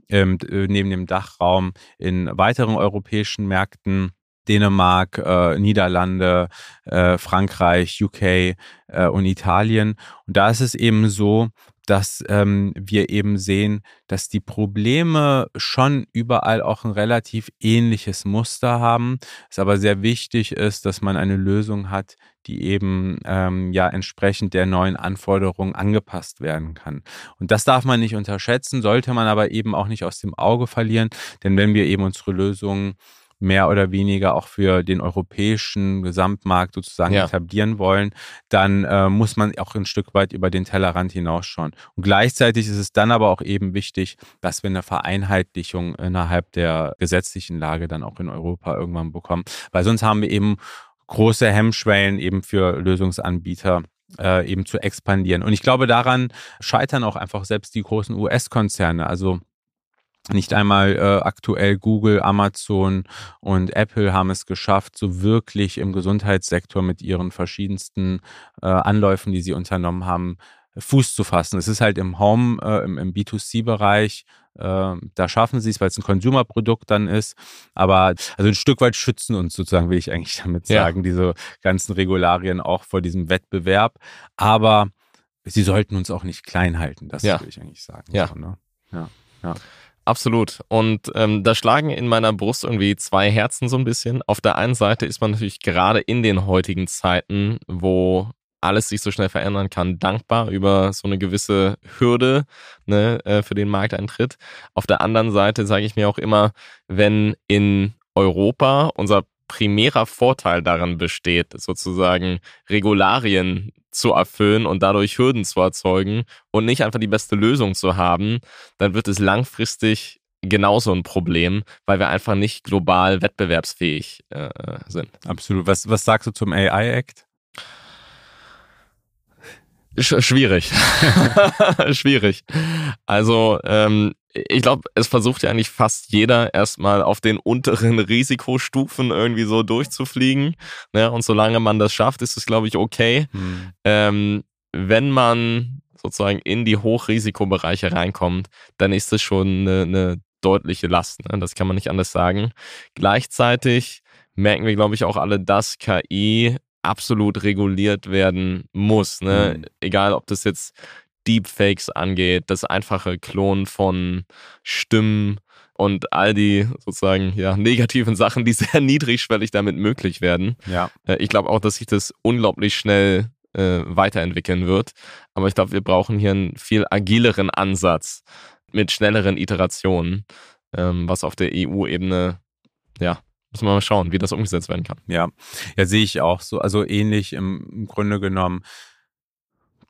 neben dem Dachraum in weiteren europäischen Märkten, Dänemark, Niederlande, Frankreich, UK und Italien. Und da ist es eben so, dass wir eben sehen, dass die Probleme schon überall auch ein relativ ähnliches Muster haben. Es aber sehr wichtig ist, dass man eine Lösung hat, die eben entsprechend der neuen Anforderungen angepasst werden kann. Und das darf man nicht unterschätzen, sollte man aber eben auch nicht aus dem Auge verlieren, denn wenn wir eben unsere Lösungen mehr oder weniger auch für den europäischen Gesamtmarkt sozusagen etablieren wollen, dann muss man auch ein Stück weit über den Tellerrand hinausschauen. Und gleichzeitig ist es dann aber auch eben wichtig, dass wir eine Vereinheitlichung innerhalb der gesetzlichen Lage dann auch in Europa irgendwann bekommen, weil sonst haben wir eben große Hemmschwellen eben für Lösungsanbieter eben zu expandieren. Und ich glaube, daran scheitern auch einfach selbst die großen US-Konzerne. Also nicht einmal aktuell Google, Amazon und Apple haben es geschafft, so wirklich im Gesundheitssektor mit ihren verschiedensten Anläufen, die sie unternommen haben, Fuß zu fassen. Es ist halt im Home, im B2C-Bereich, da schaffen sie es, weil es ein Consumer-Produkt dann ist. Aber also ein Stück weit schützen uns sozusagen, will ich eigentlich damit sagen, diese ganzen Regularien auch vor diesem Wettbewerb. Aber sie sollten uns auch nicht klein halten, das will ich eigentlich sagen. Ja. So, ne? Ja. Absolut. Und da schlagen in meiner Brust irgendwie 2 Herzen so ein bisschen. Auf der einen Seite ist man natürlich gerade in den heutigen Zeiten, wo alles sich so schnell verändern kann, dankbar über so eine gewisse Hürde für den Markteintritt. Auf der anderen Seite sage ich mir auch immer, wenn in Europa unser primärer Vorteil daran besteht, sozusagen Regularien zu erfüllen und dadurch Hürden zu erzeugen und nicht einfach die beste Lösung zu haben, dann wird es langfristig genauso ein Problem, weil wir einfach nicht global wettbewerbsfähig sind. Absolut. Was sagst du zum AI-Act? Schwierig. Schwierig. Also ich glaube, es versucht ja eigentlich fast jeder erstmal auf den unteren Risikostufen irgendwie so durchzufliegen. Ne? Und solange man das schafft, ist es, glaube ich, okay. Wenn man sozusagen in die Hochrisikobereiche reinkommt, dann ist es schon eine deutliche Last. Ne? Das kann man nicht anders sagen. Gleichzeitig merken wir, glaube ich, auch alle, dass KI absolut reguliert werden muss. Ne? Egal, ob das jetzt Deepfakes angeht, das einfache Klonen von Stimmen und all die sozusagen negativen Sachen, die sehr niedrigschwellig damit möglich werden. Ja. Ich glaube auch, dass sich das unglaublich schnell weiterentwickeln wird. Aber ich glaube, wir brauchen hier einen viel agileren Ansatz mit schnelleren Iterationen, was auf der EU-Ebene, muss man mal schauen, wie das umgesetzt werden kann. Ja, sehe ich auch so. Also ähnlich im Grunde genommen.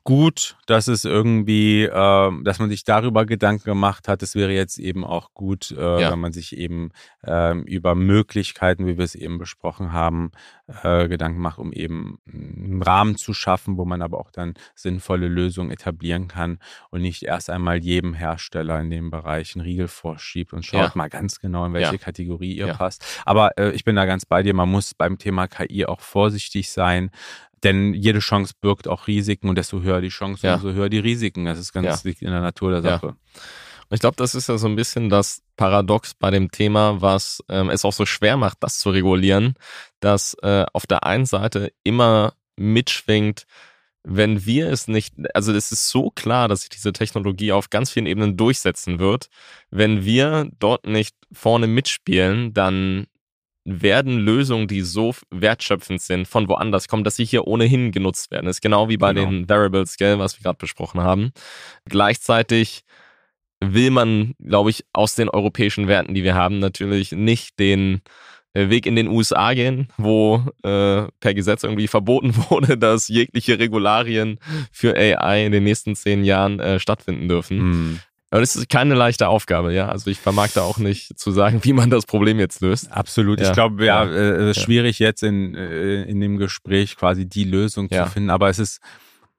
gut, dass es irgendwie, dass man sich darüber Gedanken gemacht hat. Es wäre jetzt eben auch gut, wenn man sich eben über Möglichkeiten, wie wir es eben besprochen haben, Gedanken macht, um eben einen Rahmen zu schaffen, wo man aber auch dann sinnvolle Lösungen etablieren kann und nicht erst einmal jedem Hersteller in dem Bereich einen Riegel vorschiebt und schaut mal ganz genau, in welche Kategorie ihr passt. Aber ich bin da ganz bei dir, man muss beim Thema KI auch vorsichtig sein, denn jede Chance birgt auch Risiken und desto höher die Chance, umso höher die Risiken. Das ist ganz liegt in der Natur der Sache. Und ich glaube, das ist ja so ein bisschen das Paradox bei dem Thema, was es auch so schwer macht, das zu regulieren, dass auf der einen Seite immer mitschwingt, wenn wir es nicht, also es ist so klar, dass sich diese Technologie auf ganz vielen Ebenen durchsetzen wird. Wenn wir dort nicht vorne mitspielen, dann werden Lösungen, die so wertschöpfend sind, von woanders kommen, dass sie hier ohnehin genutzt werden. Das ist genau wie bei den Variables, gell, was wir gerade besprochen haben. Gleichzeitig will man, glaube ich, aus den europäischen Werten, die wir haben, natürlich nicht den Weg in den USA gehen, wo per Gesetz irgendwie verboten wurde, dass jegliche Regularien für AI in den nächsten 10 Jahren stattfinden dürfen. Aber das ist keine leichte Aufgabe, ja. Also ich vermag da auch nicht zu sagen, wie man das Problem jetzt löst. Absolut. Ich glaube, es ist schwierig jetzt in dem Gespräch quasi die Lösung zu finden, aber es ist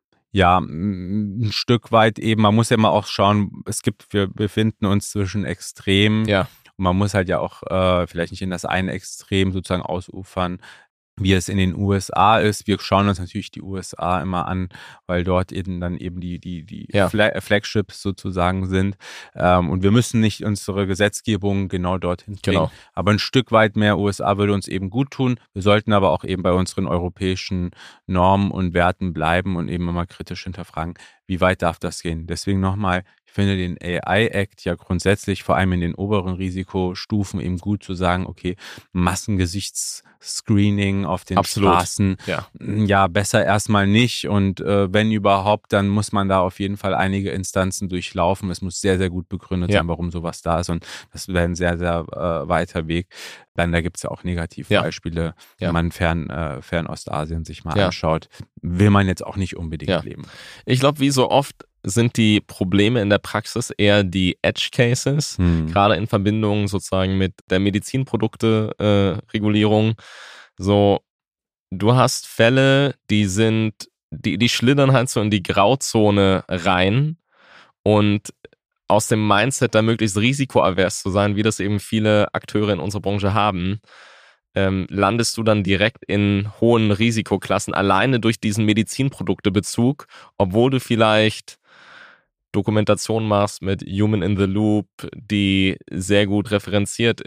ein Stück weit eben, man muss ja immer auch schauen, wir befinden uns zwischen Extremen. Und man muss halt ja auch vielleicht nicht in das eine Extrem sozusagen ausufern, wie es in den USA ist. Wir schauen uns natürlich die USA immer an, weil dort eben dann eben die Flagships sozusagen sind. Und wir müssen nicht unsere Gesetzgebung genau dorthin bringen. Aber ein Stück weit mehr USA würde uns eben gut tun. Wir sollten aber auch eben bei unseren europäischen Normen und Werten bleiben und eben immer kritisch hinterfragen, wie weit darf das gehen. Deswegen nochmal, ich finde den AI-Act ja grundsätzlich, vor allem in den oberen Risikostufen, eben gut zu sagen, okay, Massengesichtsscreening auf den Straßen, besser erstmal nicht. Und wenn überhaupt, dann muss man da auf jeden Fall einige Instanzen durchlaufen. Es muss sehr, sehr gut begründet sein, warum sowas da ist. Und das wäre ein sehr, sehr weiter Weg. Dann da gibt es ja auch Negativbeispiele, wenn man Fernostasien sich mal anschaut. Will man jetzt auch nicht unbedingt leben. Ich glaube, wie so oft sind die Probleme in der Praxis eher die Edge Cases, gerade in Verbindung sozusagen mit der Medizinprodukte-Regulierung. So, du hast Fälle, die schlittern halt so in die Grauzone rein und aus dem Mindset da möglichst risikoavers zu sein, wie das eben viele Akteure in unserer Branche haben, landest du dann direkt in hohen Risikoklassen alleine durch diesen Medizinproduktebezug, obwohl du vielleicht Dokumentation machst mit Human in the Loop, die sehr gut referenziert.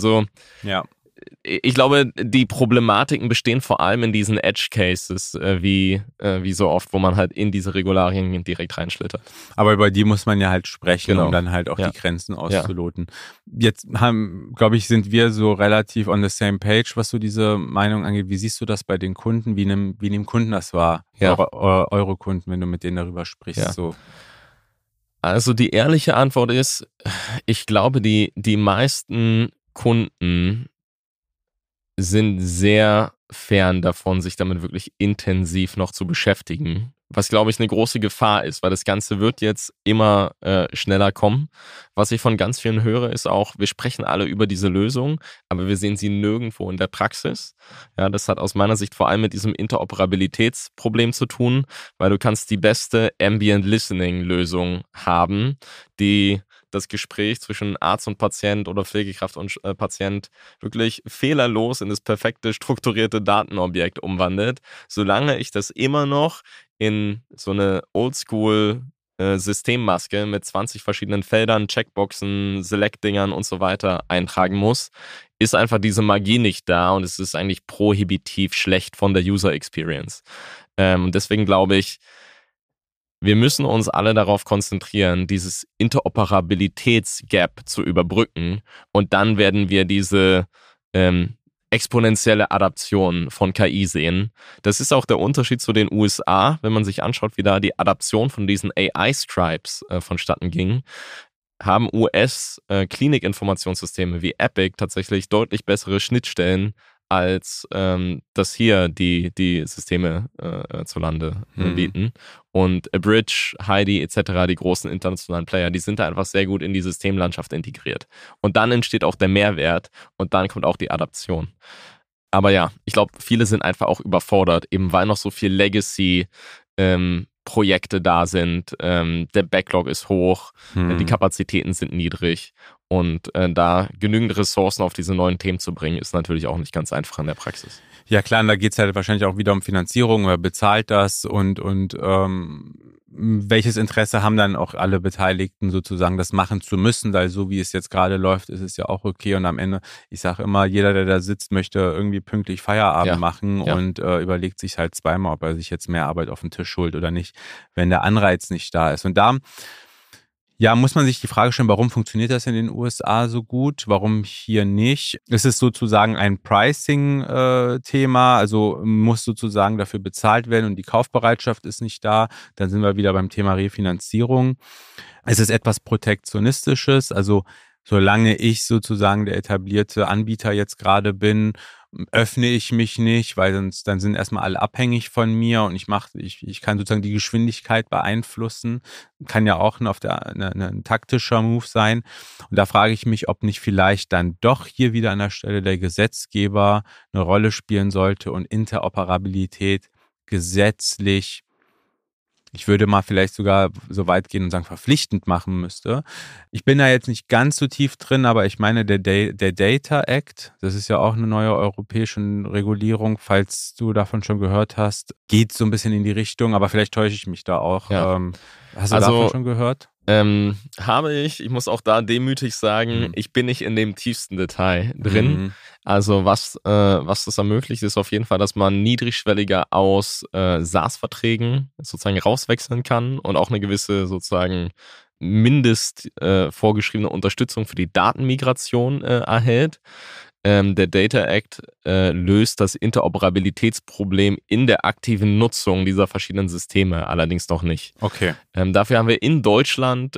Ich glaube, die Problematiken bestehen vor allem in diesen Edge Cases, wie so oft, wo man halt in diese Regularien direkt reinschlittert. Aber über die muss man ja halt sprechen, um dann halt auch die Grenzen auszuloten. Jetzt glaube ich, sind wir so relativ on the same page, was so diese Meinung angeht. Wie siehst du das bei den Kunden? Wie nehmen Kunden das wahr? Eure Kunden, wenn du mit denen darüber sprichst? So. Also die ehrliche Antwort ist, ich glaube, die meisten Kunden sind sehr fern davon, sich damit wirklich intensiv noch zu beschäftigen. Was, glaube ich, eine große Gefahr ist, weil das Ganze wird jetzt immer schneller kommen. Was ich von ganz vielen höre, ist auch, wir sprechen alle über diese Lösung, aber wir sehen sie nirgendwo in der Praxis. Ja, das hat aus meiner Sicht vor allem mit diesem Interoperabilitätsproblem zu tun, weil du kannst die beste Ambient Listening Lösung haben, die das Gespräch zwischen Arzt und Patient oder Pflegekraft und Patient wirklich fehlerlos in das perfekte strukturierte Datenobjekt umwandelt. Solange ich das immer noch in so eine Oldschool Systemmaske mit 20 verschiedenen Feldern, Checkboxen, Select-Dingern und so weiter eintragen muss, ist einfach diese Magie nicht da und es ist eigentlich prohibitiv schlecht von der User Experience. Und deswegen glaube ich, wir müssen uns alle darauf konzentrieren, dieses Interoperabilitätsgap zu überbrücken und dann werden wir diese exponentielle Adaption von KI sehen. Das ist auch der Unterschied zu den USA, wenn man sich anschaut, wie da die Adaption von diesen AI-Stripes vonstatten ging, haben US-Klinikinformationssysteme wie Epic tatsächlich deutlich bessere Schnittstellen als dass hier die Systeme zulande bieten. Und Abridge, Heidi etc., die großen internationalen Player, die sind da einfach sehr gut in die Systemlandschaft integriert. Und dann entsteht auch der Mehrwert und dann kommt auch die Adaption. Aber ja, ich glaube, viele sind einfach auch überfordert, eben weil noch so viel Legacy Projekte da sind, der Backlog ist hoch, die Kapazitäten sind niedrig und da genügend Ressourcen auf diese neuen Themen zu bringen, ist natürlich auch nicht ganz einfach in der Praxis. Ja klar, und da geht es halt wahrscheinlich auch wieder um Finanzierung, wer bezahlt das und welches Interesse haben dann auch alle Beteiligten sozusagen, das machen zu müssen, weil so wie es jetzt gerade läuft, ist es ja auch okay und am Ende, ich sage immer, jeder, der da sitzt, möchte irgendwie pünktlich Feierabend machen und überlegt sich halt zweimal, ob er sich jetzt mehr Arbeit auf den Tisch holt oder nicht, wenn der Anreiz nicht da ist. Und da muss man sich die Frage stellen, warum funktioniert das in den USA so gut, warum hier nicht? Es ist sozusagen ein Pricing-Thema, also muss sozusagen dafür bezahlt werden und die Kaufbereitschaft ist nicht da. Dann sind wir wieder beim Thema Refinanzierung. Es ist etwas Protektionistisches, also solange ich sozusagen der etablierte Anbieter jetzt gerade bin, öffne ich mich nicht, weil sonst dann sind erstmal alle abhängig von mir und ich kann sozusagen die Geschwindigkeit beeinflussen. Kann ja auch ein taktischer Move sein. Und da frage ich mich, ob nicht vielleicht dann doch hier wieder an der Stelle der Gesetzgeber eine Rolle spielen sollte und Interoperabilität gesetzlich, ich würde mal vielleicht sogar so weit gehen und sagen, verpflichtend machen müsste. Ich bin da jetzt nicht ganz so tief drin, aber ich meine, der Data Act, das ist ja auch eine neue europäische Regulierung, falls du davon schon gehört hast, geht so ein bisschen in die Richtung, aber vielleicht täusche ich mich da auch. Ja. Hast du davon schon gehört? Habe ich. Ich muss auch da demütig sagen, ich bin nicht in dem tiefsten Detail drin. Also was das ermöglicht, ist auf jeden Fall, dass man niedrigschwelliger aus SaaS-Verträgen sozusagen rauswechseln kann und auch eine gewisse sozusagen vorgeschriebene Unterstützung für die Datenmigration erhält. Der Data Act löst das Interoperabilitätsproblem in der aktiven Nutzung dieser verschiedenen Systeme allerdings noch nicht. Okay. Dafür haben wir in Deutschland,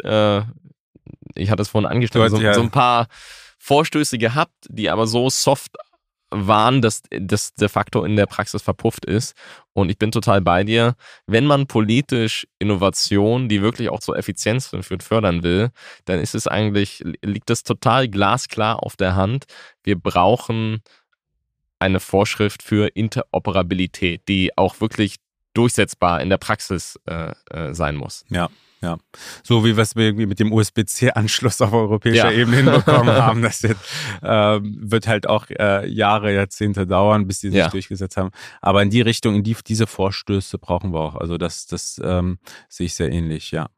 ich hatte es vorhin angesprochen, so ein paar Vorstöße gehabt, die aber so soft waren, dass das de facto in der Praxis verpufft ist. Und ich bin total bei dir. Wenn man politisch Innovation, die wirklich auch zur Effizienz führt, fördern will, dann liegt das total glasklar auf der Hand. Wir brauchen eine Vorschrift für Interoperabilität, die auch wirklich durchsetzbar in der Praxis sein muss. Ja. Ja, so wie wir es mit dem USB-C-Anschluss auf europäischer Ebene hinbekommen haben, das jetzt, wird halt auch Jahre, Jahrzehnte dauern, bis die sich durchgesetzt haben. Aber in die Richtung, diese Vorstöße brauchen wir auch. Also das sehe ich sehr ähnlich, ja.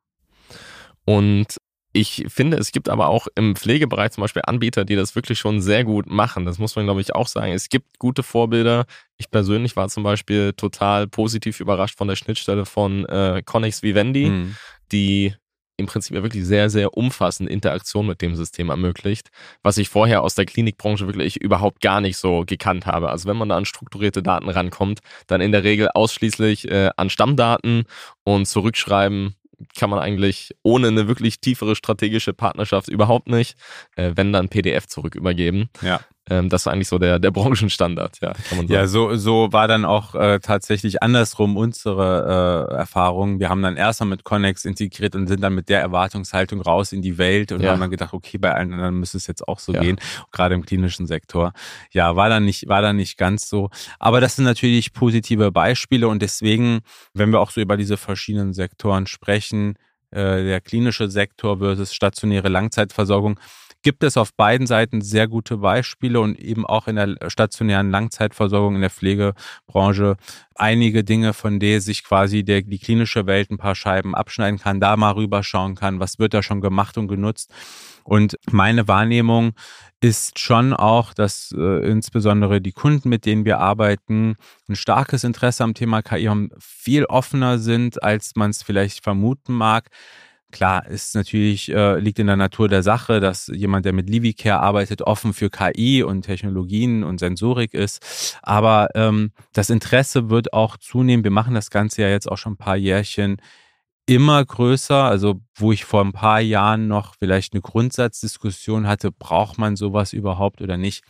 Und ich finde, es gibt aber auch im Pflegebereich zum Beispiel Anbieter, die das wirklich schon sehr gut machen. Das muss man, glaube ich, auch sagen. Es gibt gute Vorbilder. Ich persönlich war zum Beispiel total positiv überrascht von der Schnittstelle von Connex Vivendi, die im Prinzip ja wirklich sehr, sehr umfassende Interaktion mit dem System ermöglicht, was ich vorher aus der Klinikbranche wirklich überhaupt gar nicht so gekannt habe. Also wenn man da an strukturierte Daten rankommt, dann in der Regel ausschließlich an Stammdaten und zurückschreiben kann man eigentlich ohne eine wirklich tiefere strategische Partnerschaft überhaupt nicht, wenn dann PDF zurück übergeben. Ja. Das ist eigentlich so der Branchenstandard, ja, kann man sagen. Ja, so war dann auch tatsächlich andersrum unsere Erfahrung. Wir haben dann erstmal mit Connex integriert und sind dann mit der Erwartungshaltung raus in die Welt und haben dann gedacht, okay, bei allen anderen müsste es jetzt auch so gehen, gerade im klinischen Sektor. Ja, war dann nicht ganz so. Aber das sind natürlich positive Beispiele und deswegen, wenn wir auch so über diese verschiedenen Sektoren sprechen, der klinische Sektor versus stationäre Langzeitversorgung, gibt es auf beiden Seiten sehr gute Beispiele und eben auch in der stationären Langzeitversorgung in der Pflegebranche einige Dinge, von denen sich quasi die klinische Welt ein paar Scheiben abschneiden kann, da mal rüberschauen kann, was wird da schon gemacht und genutzt. Und meine Wahrnehmung ist schon auch, dass insbesondere die Kunden, mit denen wir arbeiten, ein starkes Interesse am Thema KI haben, viel offener sind, als man es vielleicht vermuten mag. Klar, ist natürlich, liegt in der Natur der Sache, dass jemand, der mit Livicare arbeitet, offen für KI und Technologien und Sensorik ist. Aber das Interesse wird auch zunehmen. Wir machen das Ganze ja jetzt auch schon ein paar Jährchen immer größer. Also wo ich vor ein paar Jahren noch vielleicht eine Grundsatzdiskussion hatte, braucht man sowas überhaupt oder nicht?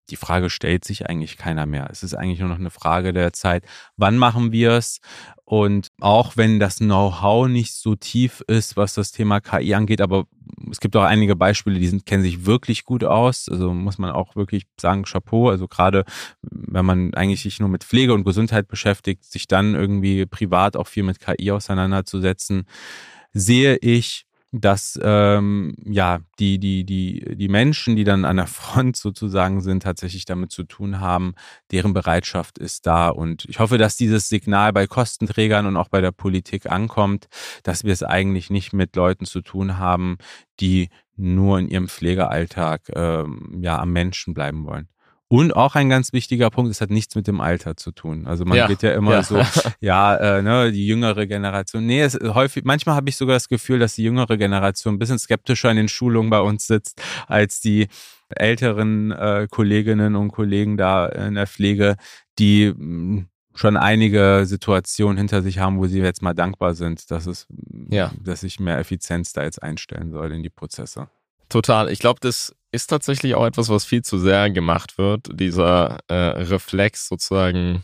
die Frage stellt sich eigentlich keiner mehr. Es ist eigentlich nur noch eine Frage der Zeit, wann machen wir es? Und auch wenn das Know-how nicht so tief ist, was das Thema KI angeht, aber es gibt auch einige Beispiele, die kennen sich wirklich gut aus. Also muss man auch wirklich sagen, Chapeau. Also gerade wenn man eigentlich sich nur mit Pflege und Gesundheit beschäftigt, sich dann irgendwie privat auch viel mit KI auseinanderzusetzen, sehe ich, dass die Menschen, die dann an der Front sozusagen sind, tatsächlich damit zu tun haben, deren Bereitschaft ist da. Und ich hoffe, dass dieses Signal bei Kostenträgern und auch bei der Politik ankommt, dass wir es eigentlich nicht mit Leuten zu tun haben, die nur in ihrem Pflegealltag am Menschen bleiben wollen. Und auch ein ganz wichtiger Punkt, es hat nichts mit dem Alter zu tun. Also man geht ja immer so, die jüngere Generation. Nee, manchmal habe ich sogar das Gefühl, dass die jüngere Generation ein bisschen skeptischer in den Schulungen bei uns sitzt, als die älteren Kolleginnen und Kollegen da in der Pflege, die schon einige Situationen hinter sich haben, wo sie jetzt mal dankbar sind, dass sich mehr Effizienz da jetzt einstellen soll in die Prozesse. Total. Ich glaube, das ist tatsächlich auch etwas, was viel zu sehr gemacht wird, dieser Reflex sozusagen,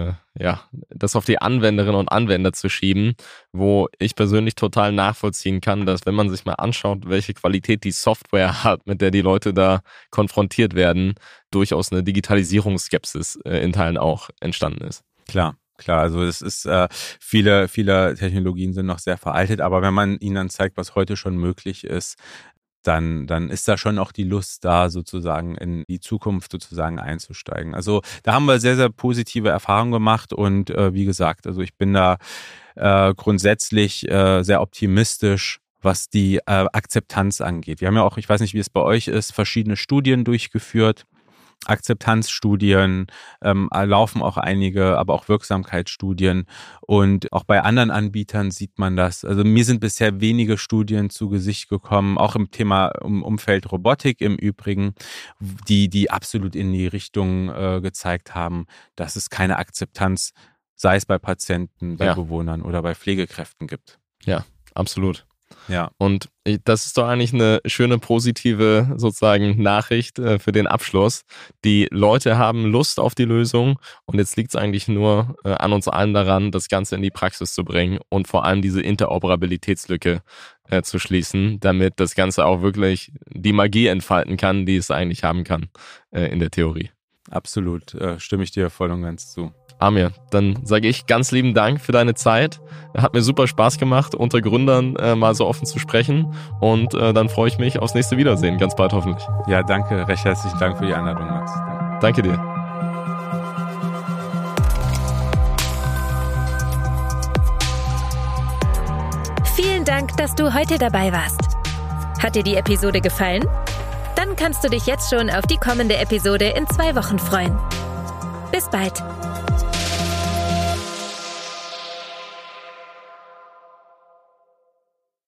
das auf die Anwenderinnen und Anwender zu schieben, wo ich persönlich total nachvollziehen kann, dass wenn man sich mal anschaut, welche Qualität die Software hat, mit der die Leute da konfrontiert werden, durchaus eine Digitalisierungsskepsis in Teilen auch entstanden ist. Klar, also es ist, viele Technologien sind noch sehr veraltet, aber wenn man ihnen dann zeigt, was heute schon möglich ist, dann ist da schon auch die Lust da, sozusagen in die Zukunft sozusagen einzusteigen. Also da haben wir sehr, sehr positive Erfahrungen gemacht und wie gesagt, also ich bin da grundsätzlich sehr optimistisch, was die Akzeptanz angeht. Wir haben ja auch, ich weiß nicht, wie es bei euch ist, verschiedene Studien durchgeführt. Akzeptanzstudien, laufen auch einige, aber auch Wirksamkeitsstudien und auch bei anderen Anbietern sieht man das. Also mir sind bisher wenige Studien zu Gesicht gekommen, auch im Thema Umfeld Robotik im Übrigen, die absolut in die Richtung gezeigt haben, dass es keine Akzeptanz, sei es bei Patienten, bei Bewohnern oder bei Pflegekräften gibt. Ja, absolut. Ja. Und das ist doch eigentlich eine schöne positive sozusagen Nachricht für den Abschluss. Die Leute haben Lust auf die Lösung und jetzt liegt es eigentlich nur an uns allen daran, das Ganze in die Praxis zu bringen und vor allem diese Interoperabilitätslücke zu schließen, damit das Ganze auch wirklich die Magie entfalten kann, die es eigentlich haben kann in der Theorie. Absolut, stimme ich dir voll und ganz zu. Amir, dann sage ich ganz lieben Dank für deine Zeit. Hat mir super Spaß gemacht, unter Gründern mal so offen zu sprechen und dann freue ich mich aufs nächste Wiedersehen, ganz bald hoffentlich. Ja, danke, recht herzlichen Dank für die Einladung, Max. Danke dir. Vielen Dank, dass du heute dabei warst. Hat dir die Episode gefallen? Dann kannst du dich jetzt schon auf die kommende Episode in 2 Wochen freuen. Bis bald.